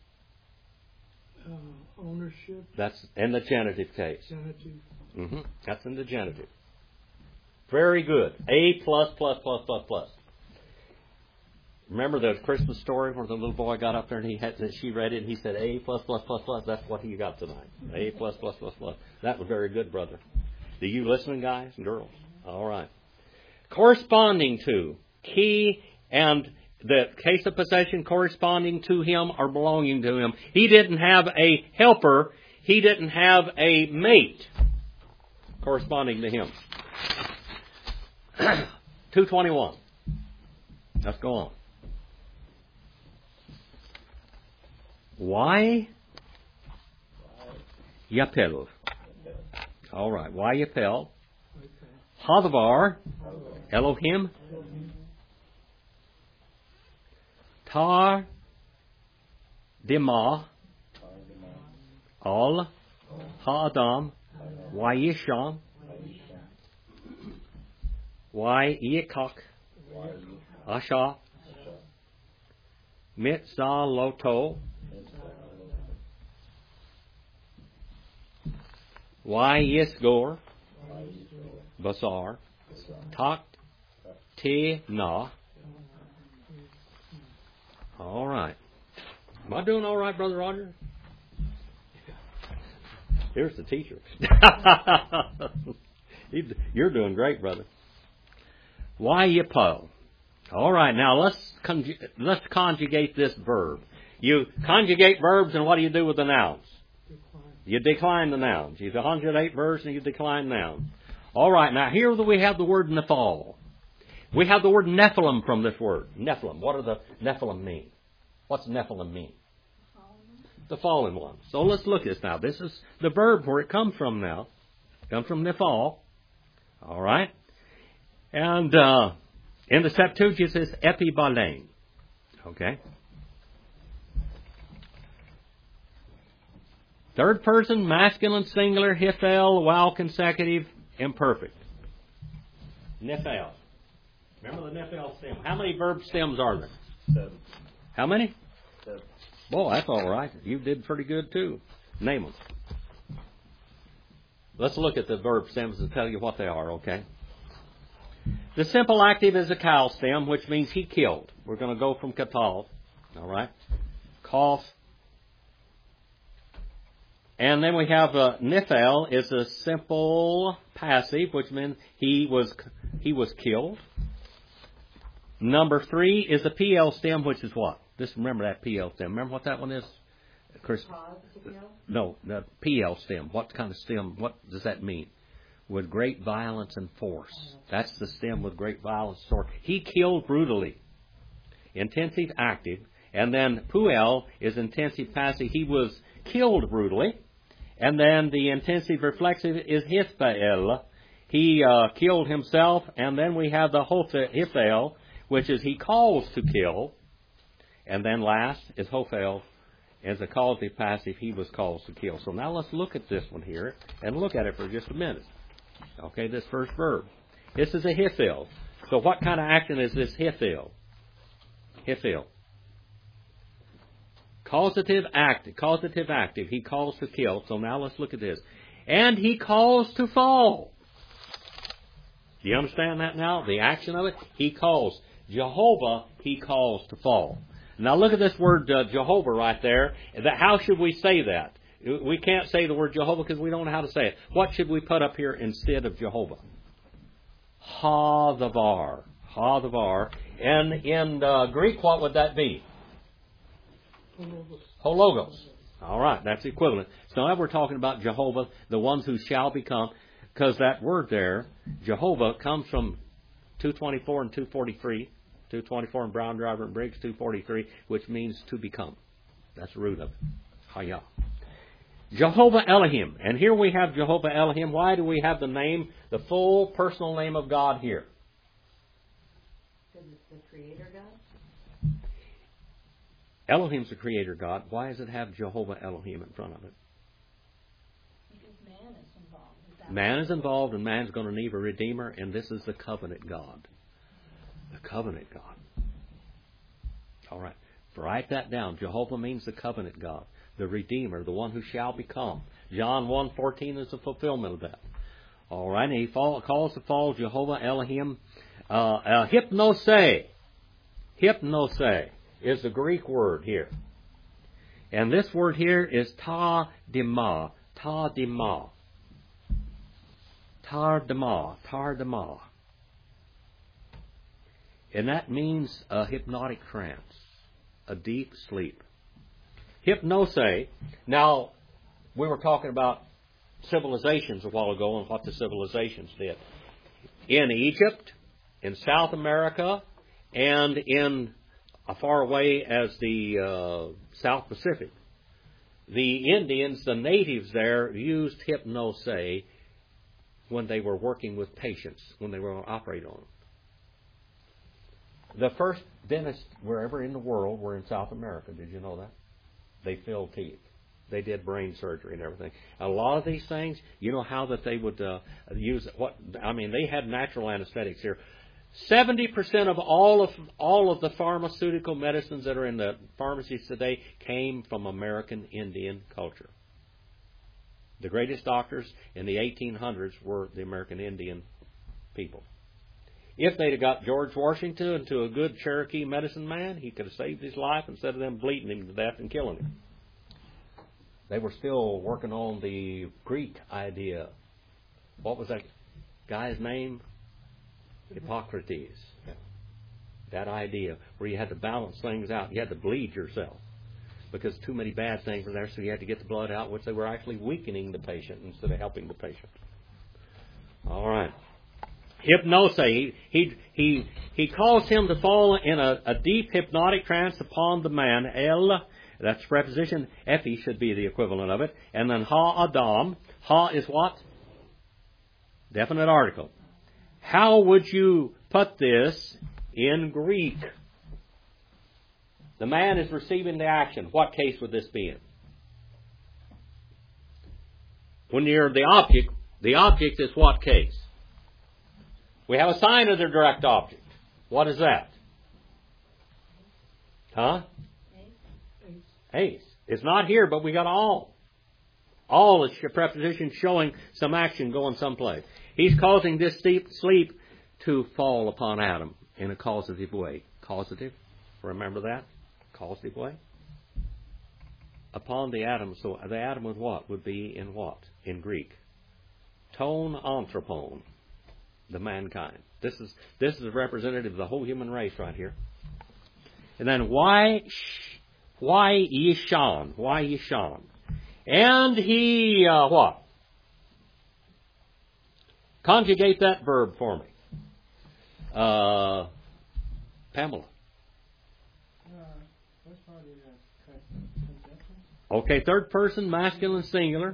uh, ownership, That's in the genitive case. genitive. Mm-hmm. That's in the genitive. Very good. A plus plus plus plus plus. Remember the Christmas story where the little boy got up there and he had she read it and he said A plus plus plus plus. That's what he got tonight. A plus plus plus plus. That was very good, brother. Do you listening, guys and girls? All right. Corresponding to, key, and the case of possession corresponding to him or belonging to him. He didn't have a helper. He didn't have a mate corresponding to him. two twenty-one. Let's go on. Why? Yapel. All right. Why Yapel? Hadavar. Elohim. Tar. Dima. Al. Ha'adam. Why Yisham. Why Yikak. Asha. Mitzah Loto. Why Yisgor. Basar. Tak. Te Na. All right. Am I doing all right, Brother Roger? Here's the teacher. You're doing great, brother. Why Yapel? All right, now let's conju- let's conjugate this verb. You conjugate verbs, and what do you do with the nouns? Decline. You decline the nouns. You conjugate verbs, and you decline nouns. All right, now here we have the word Nephal. We have the word Nephilim from this word. Nephilim. What do the Nephilim mean? What's Nephilim mean? The fallen ones. So let's look at this now. This is the verb where it comes from now. It comes from Nephal. All right. And uh, in the Septuagint it says epibalein. Okay. Third person, masculine, singular, hifel, vowel, consecutive, imperfect. Nephal. Remember the Nephal stem. How many verb stems are there? Seven. How many? Seven. Boy, that's all right. You did pretty good, too. Name them. Let's look at the verb stems and tell you what they are, okay? The simple active is a cow stem, which means he killed. We're going to go from katal, all right? Cough. And then we have a nifel is a simple passive, which means he was he was killed. Number three is a P L stem, which is what? Just remember that P L stem. Remember what that one is? Chris? Cause to kill? No, the P L stem. What kind of stem? What does that mean? With great violence and force. That's the stem with great violence and force. He killed brutally. Intensive active. And then Puel is intensive passive. He was killed brutally. And then the intensive reflexive is Hifel. He uh, killed himself. And then we have the Hifel, which is he calls to kill. And then last is Hofel. As a causative passive, he was caused to kill. So now let's look at this one here and look at it for just a minute. Okay, this first verb. This is a Hifel. So what kind of action is this Hifel? Hifel. Causative active. Causative active. He calls to kill. So now let's look at this. And he calls to fall. Do you understand that now? The action of it? He calls. Jehovah, he calls to fall. Now look at this word uh, Jehovah right there. That, how should we say that? We can't say the word Jehovah because we don't know how to say it. What should we put up here instead of Jehovah? Ha-the-var. Ha-the-var. And in uh, Greek, what would that be? Hologos. All right, that's equivalent. So now we're talking about Jehovah, the ones who shall become, because that word there, Jehovah, comes from two twenty-four and two forty-three. two twenty-four in Brown, Driver, and Briggs, two forty-three, which means to become. That's the root of it. Hayah. Jehovah Elohim. And here we have Jehovah Elohim. Why do we have the name, the full personal name of God here? Because it's the Creator God? Elohim's the creator God. Why does it have Jehovah Elohim in front of it? Because man is involved. Is that Man is involved, and man's going to need a redeemer, and this is the covenant God. The covenant God. All right. Write that down. Jehovah means the covenant God, the redeemer, the one who shall become. John one fourteen is the fulfillment of that. All right. And he fall, calls the fall Jehovah Elohim. Uh, uh, hypnose. Hypnose is the Greek word here. And this word here is ta-dima. Ta-dima. Tar-dima. Tar-dima. And that means a hypnotic trance, a deep sleep. Hypnose. Now, we were talking about civilizations a while ago and what the civilizations did. In Egypt, in South America, and in as far away as the uh, South Pacific, the Indians, the natives there, used hypnose when they were working with patients, when they were going to operate on them. The first dentists wherever in the world were in South America. Did you know that? They filled teeth. They did brain surgery and everything. A lot of these things, you know how that they would uh, use what? I mean, they had natural anesthetics here. Seventy percent of all of all of the pharmaceutical medicines that are in the pharmacies today came from American Indian culture. The greatest doctors in the eighteen hundreds were the American Indian people. If they'd have got George Washington to a good Cherokee medicine man, he could have saved his life instead of them bleeding him to death and killing him. They were still working on the Greek idea. What was that guy's name? Hippocrates. That idea where you had to balance things out. You had to bleed yourself because too many bad things were there, so you had to get the blood out, which they were actually weakening the patient instead of helping the patient. All right. Hypnose. He, he, he, he calls him to fall in a, a deep hypnotic trance upon the man. El, that's preposition. Epi should be the equivalent of it. And then ha-adam. Ha is what? Definite article. How would you put this in Greek? The man is receiving the action. What case would this be in? When you're the object, the object is what case? We have a sign of the direct object. What is that? Huh? Ace. Ace. It's not here, but we got all. All is a preposition showing some action going someplace. He's causing this deep sleep to fall upon Adam in a causative way. Causative. Remember that? Causative way. Upon the Adam. So the Adam would what? Would be in what? In Greek. Ton anthropon. The mankind. This is this is a representative of the whole human race right here. And then why why Yishan? Why Yishan? And he uh, what? Conjugate that verb for me. Uh, Pamela. Okay, third person, masculine, singular.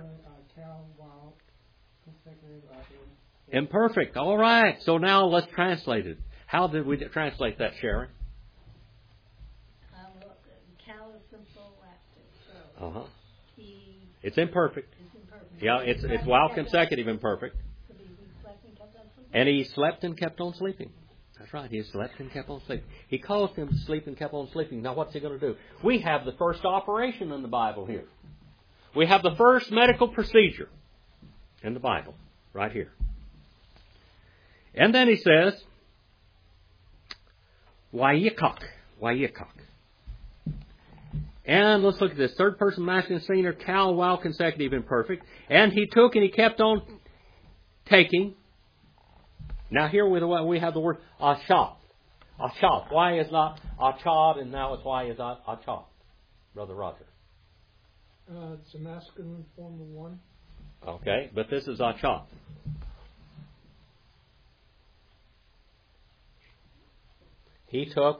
Imperfect. All right. So now let's translate it. How did we translate that, Sharon? Um, well, Cal is simple active. So Uh huh. he It's imperfect. is imperfect. Yeah, it's it's while consecutive imperfect. Could be he slept and kept on sleeping. And he slept and kept on sleeping. That's right. He slept and kept on sleeping. He caused him to sleep and kept on sleeping. Now what's he going to do? We have the first operation in the Bible here. We have the first medical procedure in the Bible right here. And then he says, Wayikak. Wayikak. And let's look at this. Third person masculine singular, cal, while consecutive imperfect. And he took and he kept on taking. Now here we we have the word ashad. Ashad. Why is not achad and now it's why is not achad? Brother Roger. Uh, it's a masculine form of one. Okay, but this is achad. He took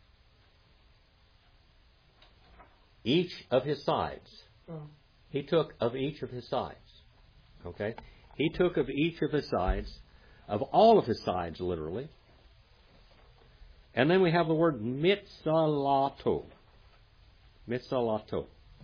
each of his sides. Oh. He took of each of his sides. Okay? He took of each of his sides, of all of his sides, literally. And then we have the word mitzalato. Mitzalato.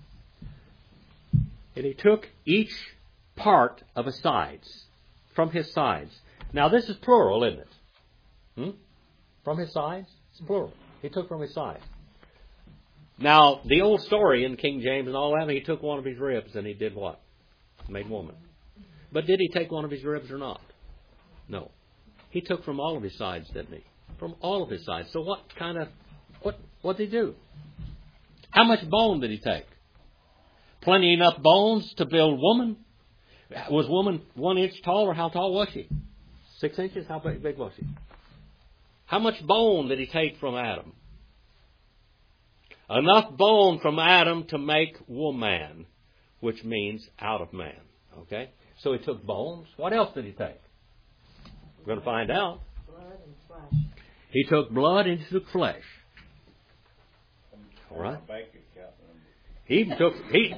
And he took each part of his sides, from his sides. Now this is plural, isn't it? Hmm? From his sides? It's plural. He took from his sides. Now, the old story in King James and all that, he took one of his ribs and he did what? Made woman. But did he take one of his ribs or not? No. He took from all of his sides, didn't he? From all of his sides. So what kind of, what, what did he do? How much bone did he take? Plenty enough bones to build woman? Was woman one inch tall, or how tall was she? Six inches? How big, big was she? How much bone did he take from Adam? Enough bone from Adam to make woman, which means out of man. Okay? So he took bones. What else did he take? We're going to find out. Blood and flesh. He took blood and he took flesh. All right? He took... he.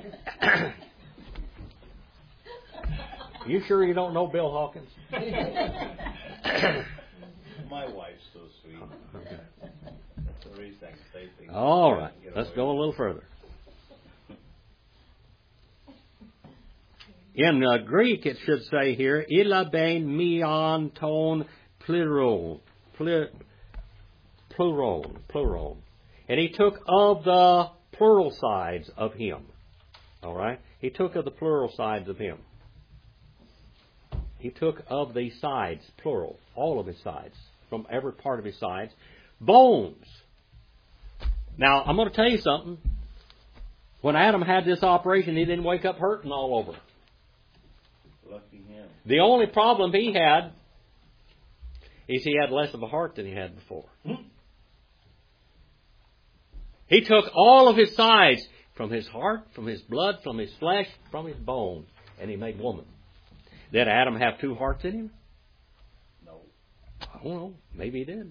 You sure you don't know Bill Hawkins? My wife's so sweet. Okay. That's the reason I can say things. All right. Let's go a little further. In uh, Greek, it should say here, ilabein mion ton plural, plural, plural, plural. And he took of the plural sides of him. All right? He took of the plural sides of him. He took of the sides, plural, all of his sides, from every part of his sides, bones. Now, I'm going to tell you something. When Adam had this operation, he didn't wake up hurting all over. Lucky him. The only problem he had is he had less of a heart than he had before. Hmm? He took all of his sides, from his heart, from his blood, from his flesh, from his bones, and he made woman. Did Adam have two hearts in him? No. I don't know. Maybe he did.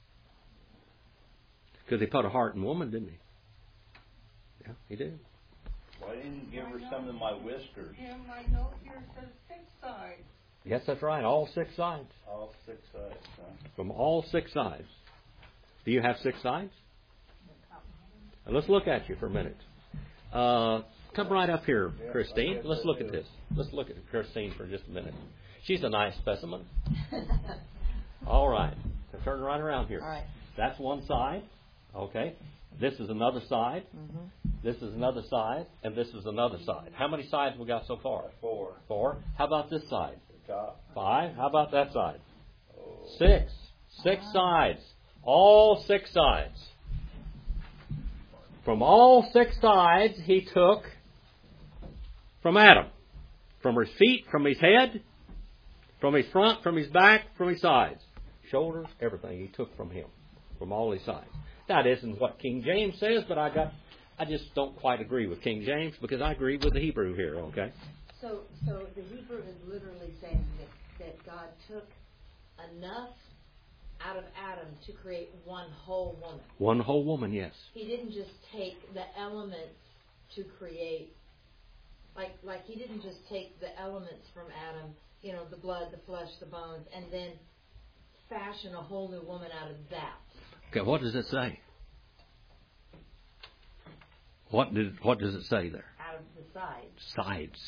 Because he put a heart in woman, didn't he? Yeah, he did. Why didn't you give her some of my whiskers? Yeah, my note here says six sides. Yes, that's right. All six sides. All six sides, huh? From all six sides. Do you have six sides? Now, let's look at you for a minute. Uh, come right up here, Yeah, Christine. I guess Let's I look do. at this. Let's look at Christine for just a minute. She's a nice specimen. All right. So turn right around here. All right. That's one side. Okay. This is another side. Mm-hmm. This is another side. And this is another side. How many sides we got so far? Four. Four. How about this side? The top. Five. How about that side? Oh. Six. Six sides. All six sides. From all six sides, he took from Adam. From his feet, from his head, from his front, from his back, from his sides. Shoulders, everything he took from him. From all his sides. That isn't what King James says, but I got, I just don't quite agree with King James because I agree with the Hebrew here, okay? So, so the Hebrew is literally saying that, that God took enough out of Adam to create one whole woman. One whole woman, yes. He didn't just take the elements to create, like like he didn't just take the elements from Adam, you know, the blood, the flesh, the bones, and then fashion a whole new woman out of that. Okay, what does it say? What did what does it say there? Out of the sides. Sides.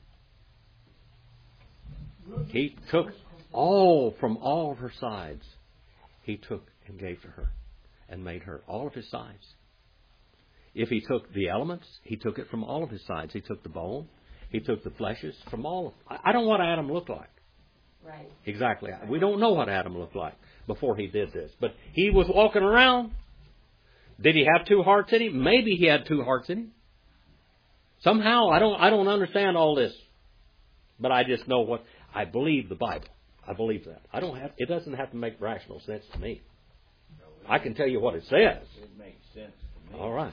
He took all from all of her sides. He took and gave to her and made her all of his sides. If he took the elements, he took it from all of his sides. He took the bone. He took the fleshes from all of I I don't know what Adam looked like. Right. Exactly. We don't know what Adam looked like before he did this. But he was walking around. Did he have two hearts in him? Maybe he had two hearts in him. Somehow, I don't I don't understand all this. But I just know what I believe the Bible. I believe that. I don't have it doesn't have to make rational sense to me. I can tell you what it says. It makes sense to me. All right.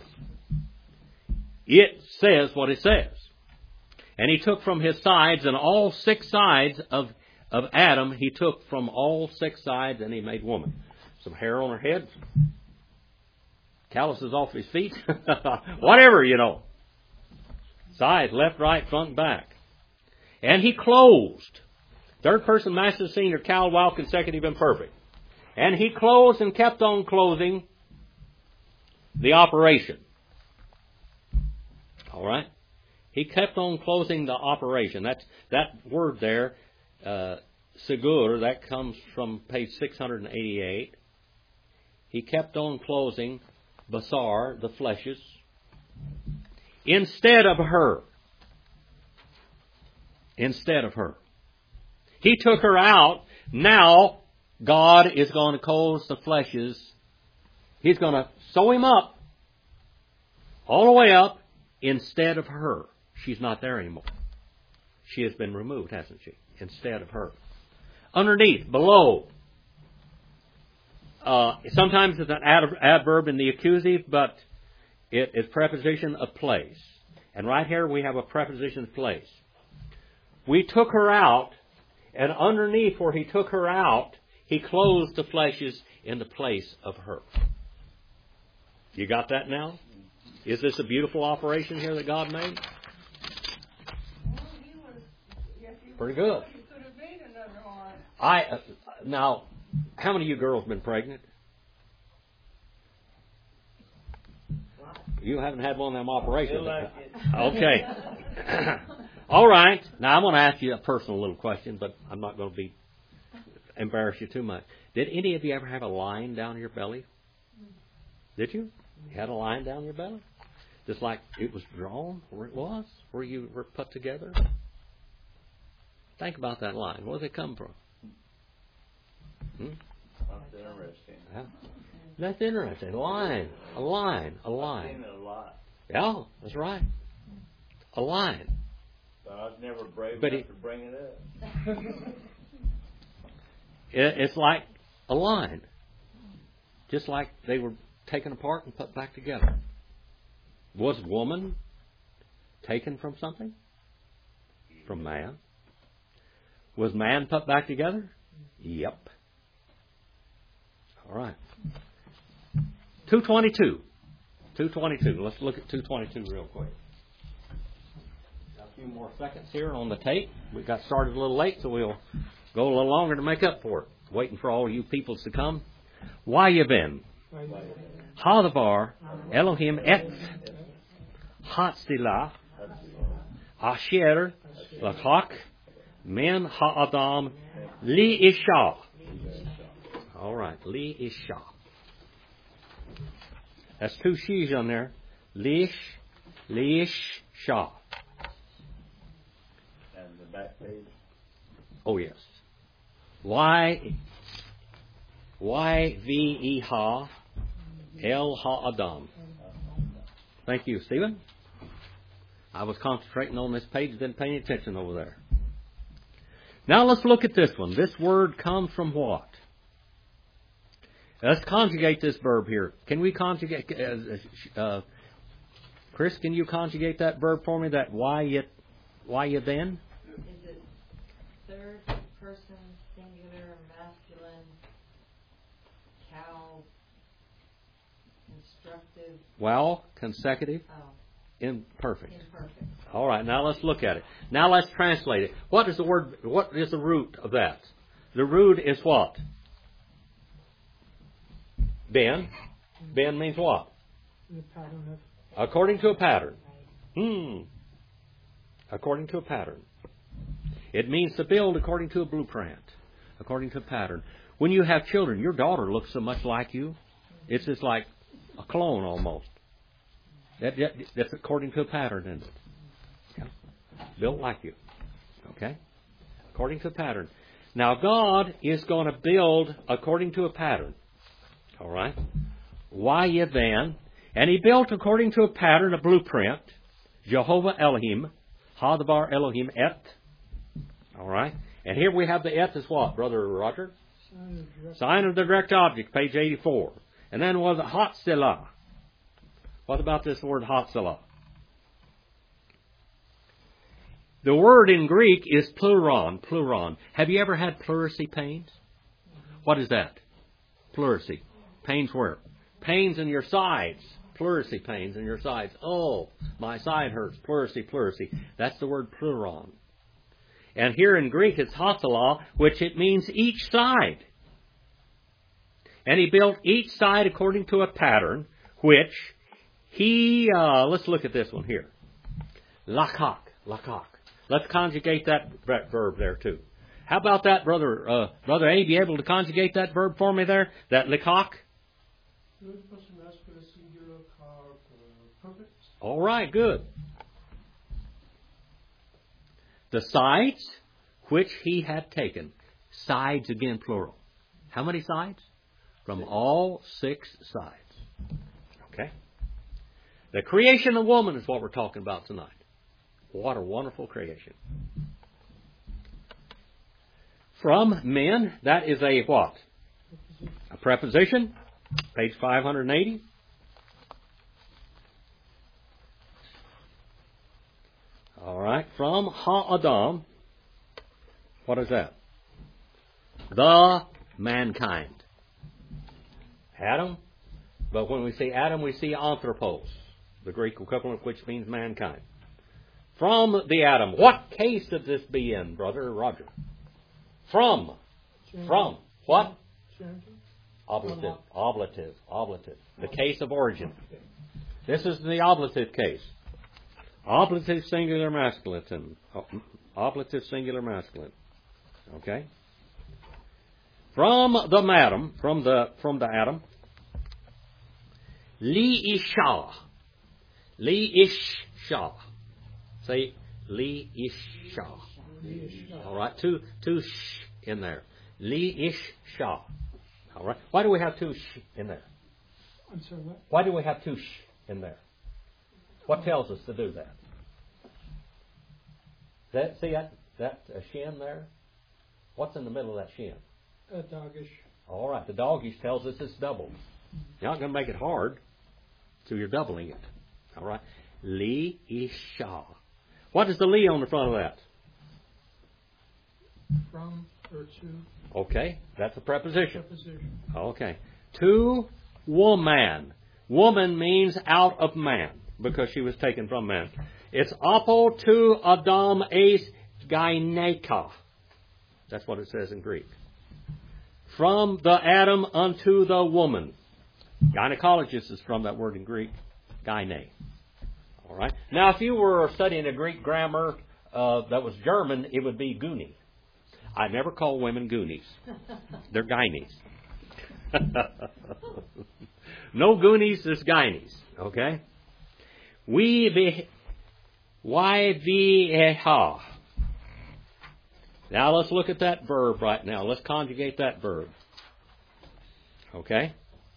It says what it says. And he took from his sides, and all six sides of, of Adam, he took from all six sides, and he made woman. Some hair on her head, calluses off his feet, whatever, you know. Sides, left, right, front, back. And he closed. Third person master senior Cal while consecutive and perfect. And he closed and kept on closing the operation. All right? He kept on closing the operation. That's, that word there, uh, Segur, that comes from page six hundred eighty-eight. He kept on closing basar, the fleshes, instead of her. Instead of her. He took her out. Now, God is going to close the fleshes. He's going to sew him up, all the way up, instead of her. She's not there anymore. She has been removed, hasn't she? Instead of her. Underneath, below. Uh, sometimes it's an ad- adverb in the accusative, but it is preposition of place. And right here we have a preposition of place. We took her out, and underneath where he took her out, he closed the fleshes in the place of her. You got that now? Is this a beautiful operation here that God made? Well, he was, yes, he was, Pretty good. He could have made another one. I uh, now, how many of you girls been pregnant? You haven't had one of them operations. Feel like it. Okay. All right. Now I'm going to ask you a personal little question, but I'm not going to be embarrass you too much. Did any of you ever have a line down your belly? Did you? You had a line down your belly? Just like it was drawn where it was, where you were put together? Think about that line. Where did it come from? Hmm? That's interesting. Yeah. That's interesting. A line. A line. A I've line. seen it a lot. Yeah, that's right. A line. But I was never brave But enough it- to bring it up. It, it's like a line. Just like they were taken apart and put back together. Was woman taken from something? From man? Was man put back together? Yep. All right. two twenty-two. two twenty-two. Let's look at two twenty-two real quick. Got a few more seconds here on the tape. We got started a little late, so we'll go a little longer to make up for it. Waiting for all you peoples to come. Wayavim. Hadavar Elohim et Hatzilah Asher Lachak Men Ha'adam Li Isha. All right, Li Isha. That's two she's on there. Lish, Lish, Shah. And the back page. Oh yes. Y Y V E Ha El Ha Adam. Thank you, Stephen. I was concentrating on this page, didn't pay any attention over there. Now let's look at this one. This word comes from what? Let's conjugate this verb here. Can we conjugate? Uh, uh, Chris, can you conjugate that verb for me? That why you, why you then? Is it third person, singular, masculine, cow, instructive? Well, consecutive, Oh, imperfect. imperfect. All right, now let's look at it. Now let's translate it. What is the word? What is the root of that? The root is what? Ben. Ben means what? The pattern of According to a pattern. Hmm. According to a pattern. It means to build according to a blueprint, according to a pattern. When you have children, your daughter looks so much like you. It's just like a clone almost. That, that, that's according to a pattern, isn't it? Yeah. Built like you. Okay? According to a pattern. Now, God is going to build according to a pattern. All right? Why then? And He built according to a pattern, a blueprint. Jehovah Elohim. Hadavar Elohim et. All right? And here we have the et is what, Brother Roger? sign of direct Sign of the direct object, page eighty-four. And then was it Hatzilah. What about this word Hatzilah? The word in Greek is pluron, pluron. Have you ever had pleurisy pains? What is that? Pleurisy. Pains where? Pains in your sides. Pleurisy pains in your sides. Oh, my side hurts. Pleurisy, pleurisy. That's the word pluron. And here in Greek it's Hatzilah, which it means each side. And He built each side according to a pattern, which He, uh, let's look at this one here. Lakak. Lakak. Let's conjugate that verb there too. How about that, brother? Uh, brother Abe, you able to conjugate that verb for me there? That likak? Third person masculine singular car uh, perfect. All right, good. The sides which he had taken. Sides again, plural. How many sides? From all six sides. Okay. The creation of woman is what we're talking about tonight. What a wonderful creation. From men, that is a what? A preposition. Page five hundred eighty. All right. From Ha-Adam. What is that? The mankind. Adam. But when we say Adam, we see anthropos, the Greek equivalent, which means mankind. From the Adam. What case should this be in, Brother Roger? From. From. What? Oblative. Oblative. Oblative. The case of origin. This is the oblative case. Oblative singular masculine. Oblative singular masculine. Okay? From the Adam, from the from the Adam. Li Isha. Li Isha. Say Li Isha. All right, two two sh in there. Li Isha. All right. Why do we have two sh in there? I'm sorry, what? Why do we have two sh in there? What tells us to do that? That see that that uh, shin there? What's in the middle of that shin? Uh, doggish. All right. The doggish tells us it's doubled. You're not going to make it hard, so you're doubling it. All right. Li Isha. What is the li on the front of that? From or to. Okay, that's a preposition. Preposition. Okay. To woman. Woman means out of man, because she was taken from man. It's apo to Adam eis gyneka. That's what it says in Greek. From the Adam unto the woman. Gynecologist is from that word in Greek. Gyne. All right. Now, if you were studying a Greek grammar uh, that was German, it would be Goonie. I never call women Goonies. They're Gynes. No Goonies, there's Gynes. Okay? We be why be ha. Now let's look at that verb right now. Let's conjugate that verb. Okay?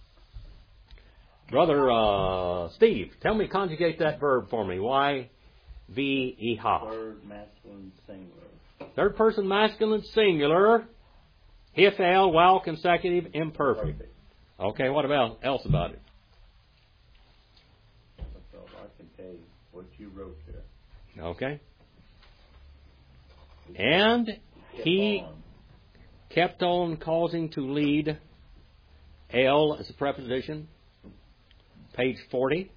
Brother uh, Steve, tell me, conjugate that verb for me. Why be ha. Third masculine singular. Third person masculine singular. Hifal, while consecutive, imperfect. Perfect. Okay, what about else about it? So I can tell you what you wrote there. Okay. And Kept he on. kept on causing to lead. El is a preposition. Page forty.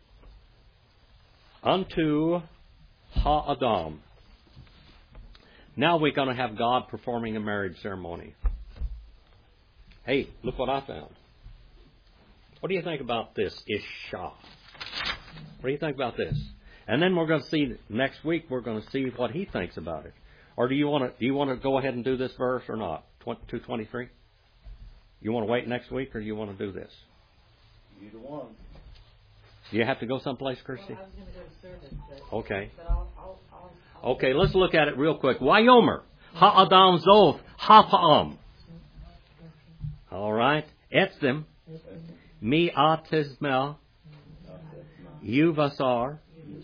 Unto Ha-Adam. Now we're going to have God performing a marriage ceremony. Hey, look what I found. What do you think about this, Isha? What do you think about this? And then we're going to see next week. We're going to see what he thinks about it. Or do you want to? Do you want to go ahead and do this verse or not? Two twenty three. You want to wait next week, or you want to do this? Either one. Do you have to go someplace, Kirsty? Well, I was going to go to service, but, Okay. but I'll, I'll, I'll, I'll Okay, let's look at it real quick. Wyomer. Ha-Adam Zoth. Ha-Pa'am. All right. Etzim. Mi atizmel. Yuvasar.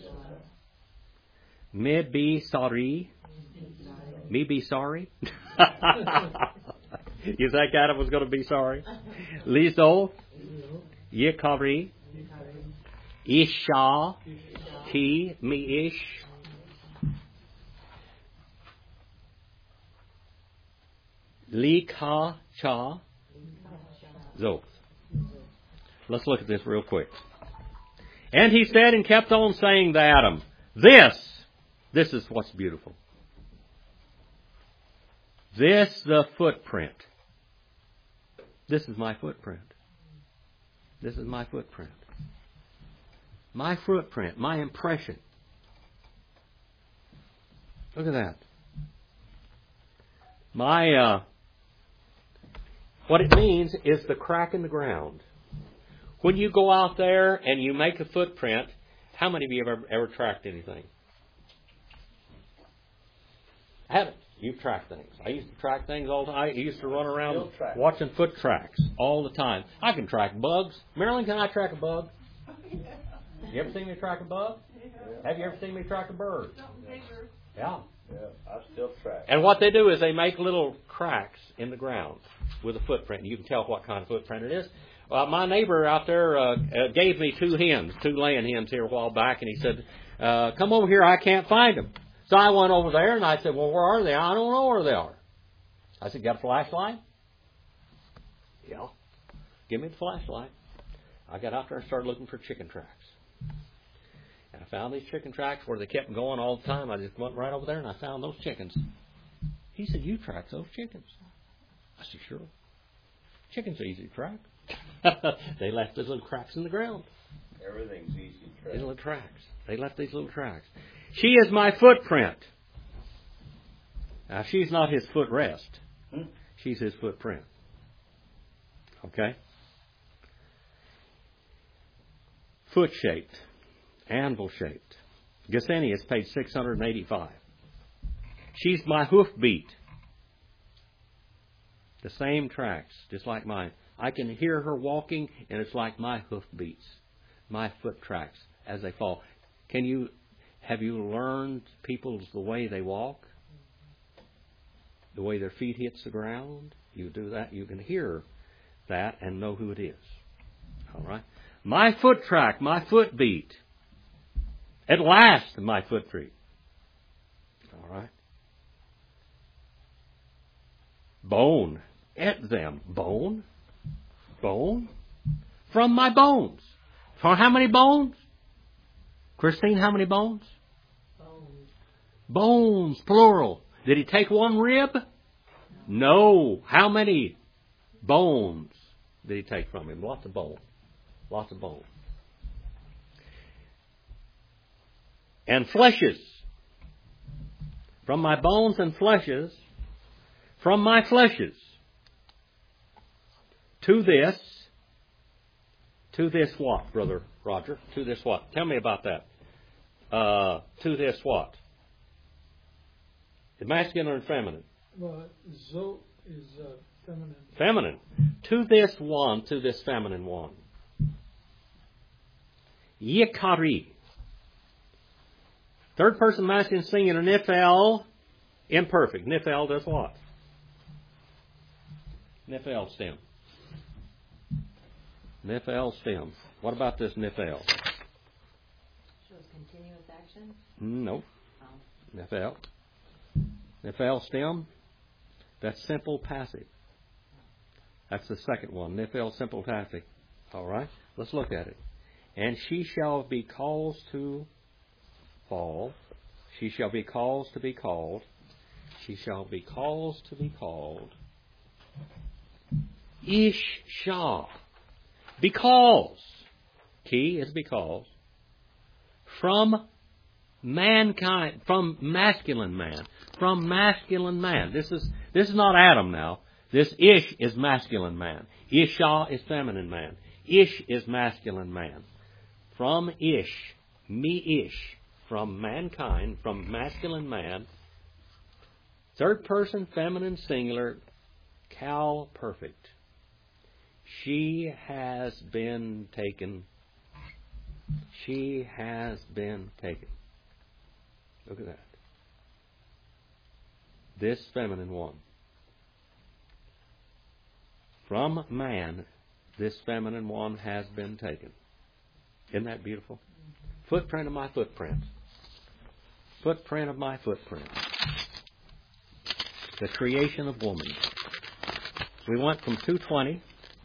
Me be sorry. Me be sorry. You think Adam was going to be sorry? Lizo. Yikari. Isha. Ki. Mi ish. Lika cha zoth. Let's look at this real quick. And he said and kept on saying to Adam, this, this is what's beautiful. This the footprint. This is my footprint. This is my footprint. My footprint, my impression. Look at that. My, uh, what it means is the crack in the ground. When you go out there and you make a footprint, how many of you have ever, ever tracked anything? I haven't. You've tracked things. I used to track things all the time. I used to run around watching foot tracks all the time. I can track bugs. Marilyn, can I track a bug? You ever seen me track a bug? Have you ever seen me track a bird? Yeah. Yeah, I still track. And what they do is they make little cracks in the ground with a footprint. You can tell what kind of footprint it is. Uh, my neighbor out there uh, uh, gave me two hens, two laying hens here a while back, and he said, uh, come over here, I can't find them. So I went over there, and I said, well, where are they? I don't know where they are. I said, got a flashlight? Yeah. Give me the flashlight. I got out there and started looking for chicken tracks. And I found these chicken tracks where they kept going all the time. I just went right over there, and I found those chickens. He said, you tracked those chickens. I said, sure. Chickens are easy to track. They left those little cracks in the ground. Everything's easy to track. These little tracks. They left these little tracks. She is my footprint. Now, she's not his footrest. Hmm? She's his footprint. Okay? Foot-shaped. Anvil-shaped. Gesenius, page six hundred eighty-five. She's my hoofbeat. The same tracks, just like mine. I can hear her walking, and it's like my hoofbeats, my foot tracks as they fall. Can you, have you learned people's the way they walk? The way their feet hits the ground? You do that, you can hear that and know who it is. All right? My foot track, my foot beat. At last, my foot treat. All right? Bone. At them. Bone. Bone. From my bones. From how many bones? Christine, how many bones? Bones. Bones, plural. Did he take one rib? No. How many bones did he take from him? Lots of bones. Lots of bones. And fleshes. From my bones and fleshes. From my fleshes. To this. To this what, Brother Roger? To this what? Tell me about that. Uh, to this what? Is masculine or feminine? Well, zo is uh, feminine. Feminine. To this one, to this feminine one. Yikari. Third person masculine singular, nifel, imperfect. Nifel does what? Nifel stem. Nifel stem. What about this nifel? Shows continuous action? No. Oh. Nifel. Nifel stem. That's simple passive. That's the second one. Nifel simple passive. All right. Let's look at it. And she shall be caused to fall. She shall be caused to be called. She shall be caused to be called. Isha. Because. Key is because. From mankind, from masculine man. From masculine man. This is this is not Adam now. This Ish is masculine man. Isha is feminine man. Ish is masculine man. From Ish, me Ish, from mankind, from masculine man. Third person, feminine, singular, Cal perfect. She has been taken. She has been taken. Look at that. This feminine one. From man, this feminine one has been taken. Isn't that beautiful? Footprint of my footprint. Footprint of my footprint. The creation of woman. We went from two twenty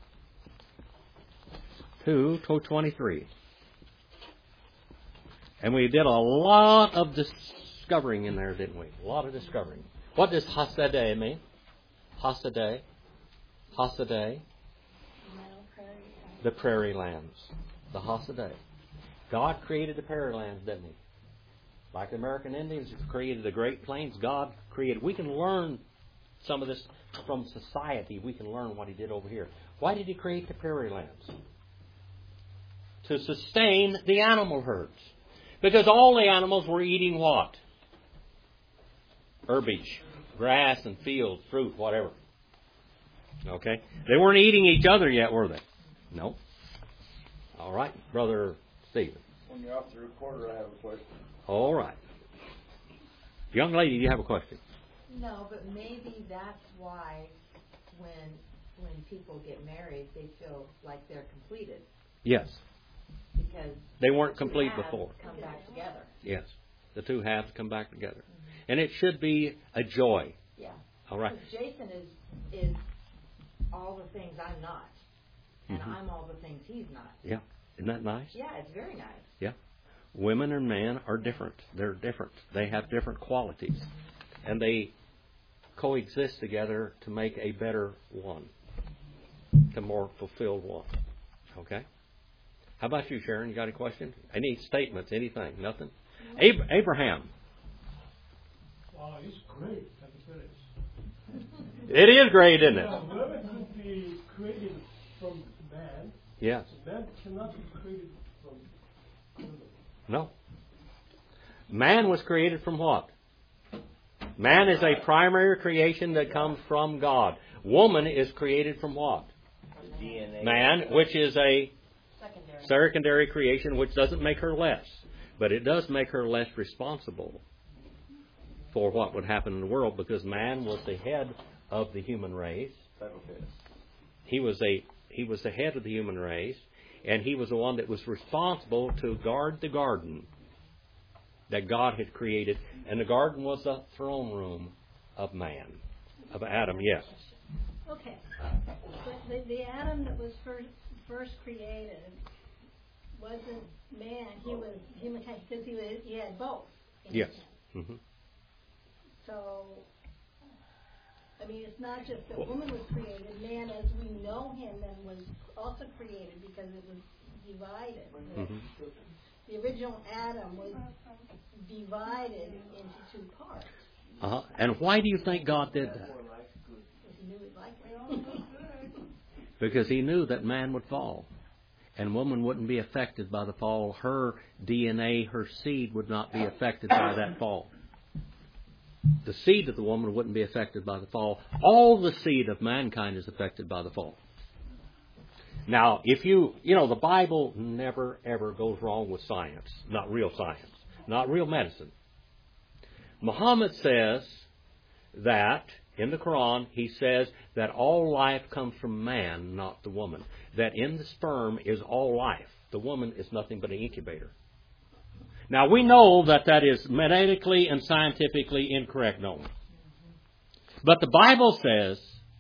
to two twenty-three. And we did a lot of discovering in there, didn't we? A lot of discovering. What does Hasadeh mean? Hasadeh. Hasadeh. The prairie lands. The Hasadeh. God created the prairie lands, didn't He? Like the American Indians who created the Great Plains, God created. We can learn some of this from society. We can learn what He did over here. Why did He create the prairie lands? To sustain the animal herds. Because all the animals were eating what? Herbage, grass and fields, fruit, whatever. Okay? They weren't eating each other yet, were they? No. All right, Brother Stephen. When you're off the recorder, I have a question. All right. Young lady, do you have a question? No, but maybe that's why when when people get married, they feel like they're completed Yes. because They weren't the two complete halves before. come back together. Yes. The two halves come back together. And it should be a joy. Yeah. All right. Because Jason is is all the things I'm not, and Mhm. I'm all the things he's not. Yeah. Isn't that nice? Yeah, it's very nice. Yeah. Women and men are different. They're different. They have different qualities. And they coexist together to make a better one. A more fulfilled one. Okay? How about you, Sharon? You got a question? Any statements? Anything? Nothing? Ab- Abraham. Wow, it's great. Let me tell you. It is great, isn't it? Yeah, women could be created from man. Yes. Man cannot be created from women. No. Man was created from what? Man is a primary creation that comes from God. Woman is created from what? D N A. Man, which is a Secondary. secondary creation, which doesn't make her less. But it does make her less responsible for what would happen in the world, because man was the head of the human race. He was a he was the head of the human race, and he was the one that was responsible to guard the garden that God had created. And the garden was the throne room of man, of Adam, yes. Okay. But the, the Adam that was first, first created wasn't man. He was humankind because he, was, he had both. in Yes. him. hmm So, I mean, it's not just that woman was created. Man, as we know him, then was also created because it was divided. hmm The original Adam was divided into two parts. Uh-huh. And why do you think God did that? Because he knew he'd like it. Because he knew that man would fall. And woman wouldn't be affected by the fall. Her D N A, her seed would not be affected by that fall. The seed of the woman wouldn't be affected by the fall. All the seed of mankind is affected by the fall. Now, if you, you know, the Bible never, ever goes wrong with science. Not real science. Not real medicine. Muhammad says that, in the Quran, he says that all life comes from man, not the woman. That in the sperm is all life. The woman is nothing but an incubator. Now, we know that that is medically and scientifically incorrect knowledge. But the Bible says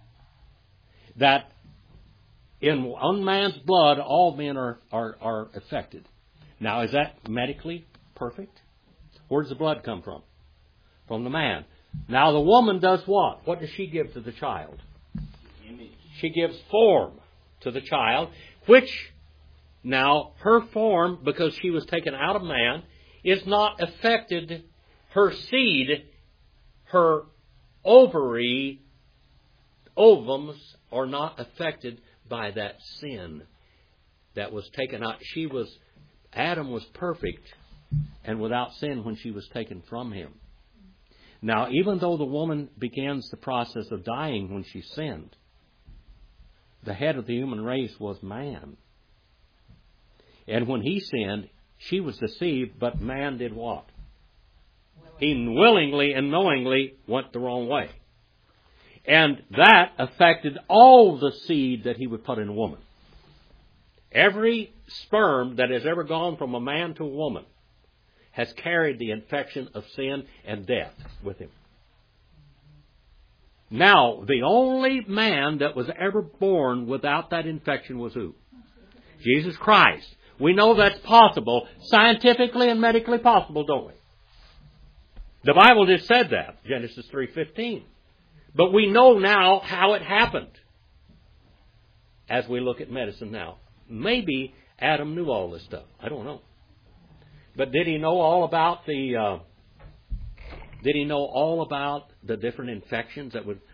that in one man's blood, all men are, are, are affected. Now, is that medically perfect? Where does the blood come from? From the man. Now, the woman does what? What does she give to the child? Image. She gives form to the child, which now her form, because she was taken out of man, is not affected. Her seed, her ovary, ovums are not affected by that sin that was taken out. She was, Adam was perfect and without sin when she was taken from him. Now, even though the woman begins the process of dying when she sinned, the head of the human race was man. And when he sinned, she was deceived, but man did what? He willingly and knowingly went the wrong way. And that affected all the seed that he would put in a woman. Every sperm that has ever gone from a man to a woman has carried the infection of sin and death with him. Now, the only man that was ever born without that infection was who? Jesus Christ. We know that's possible, scientifically and medically possible, don't we? The Bible just said that, Genesis three fifteen. But we know now how it happened as we look at medicine now. Maybe Adam knew all this stuff. I don't know. But did he know all about the? Uh, did he know all about the different infections that would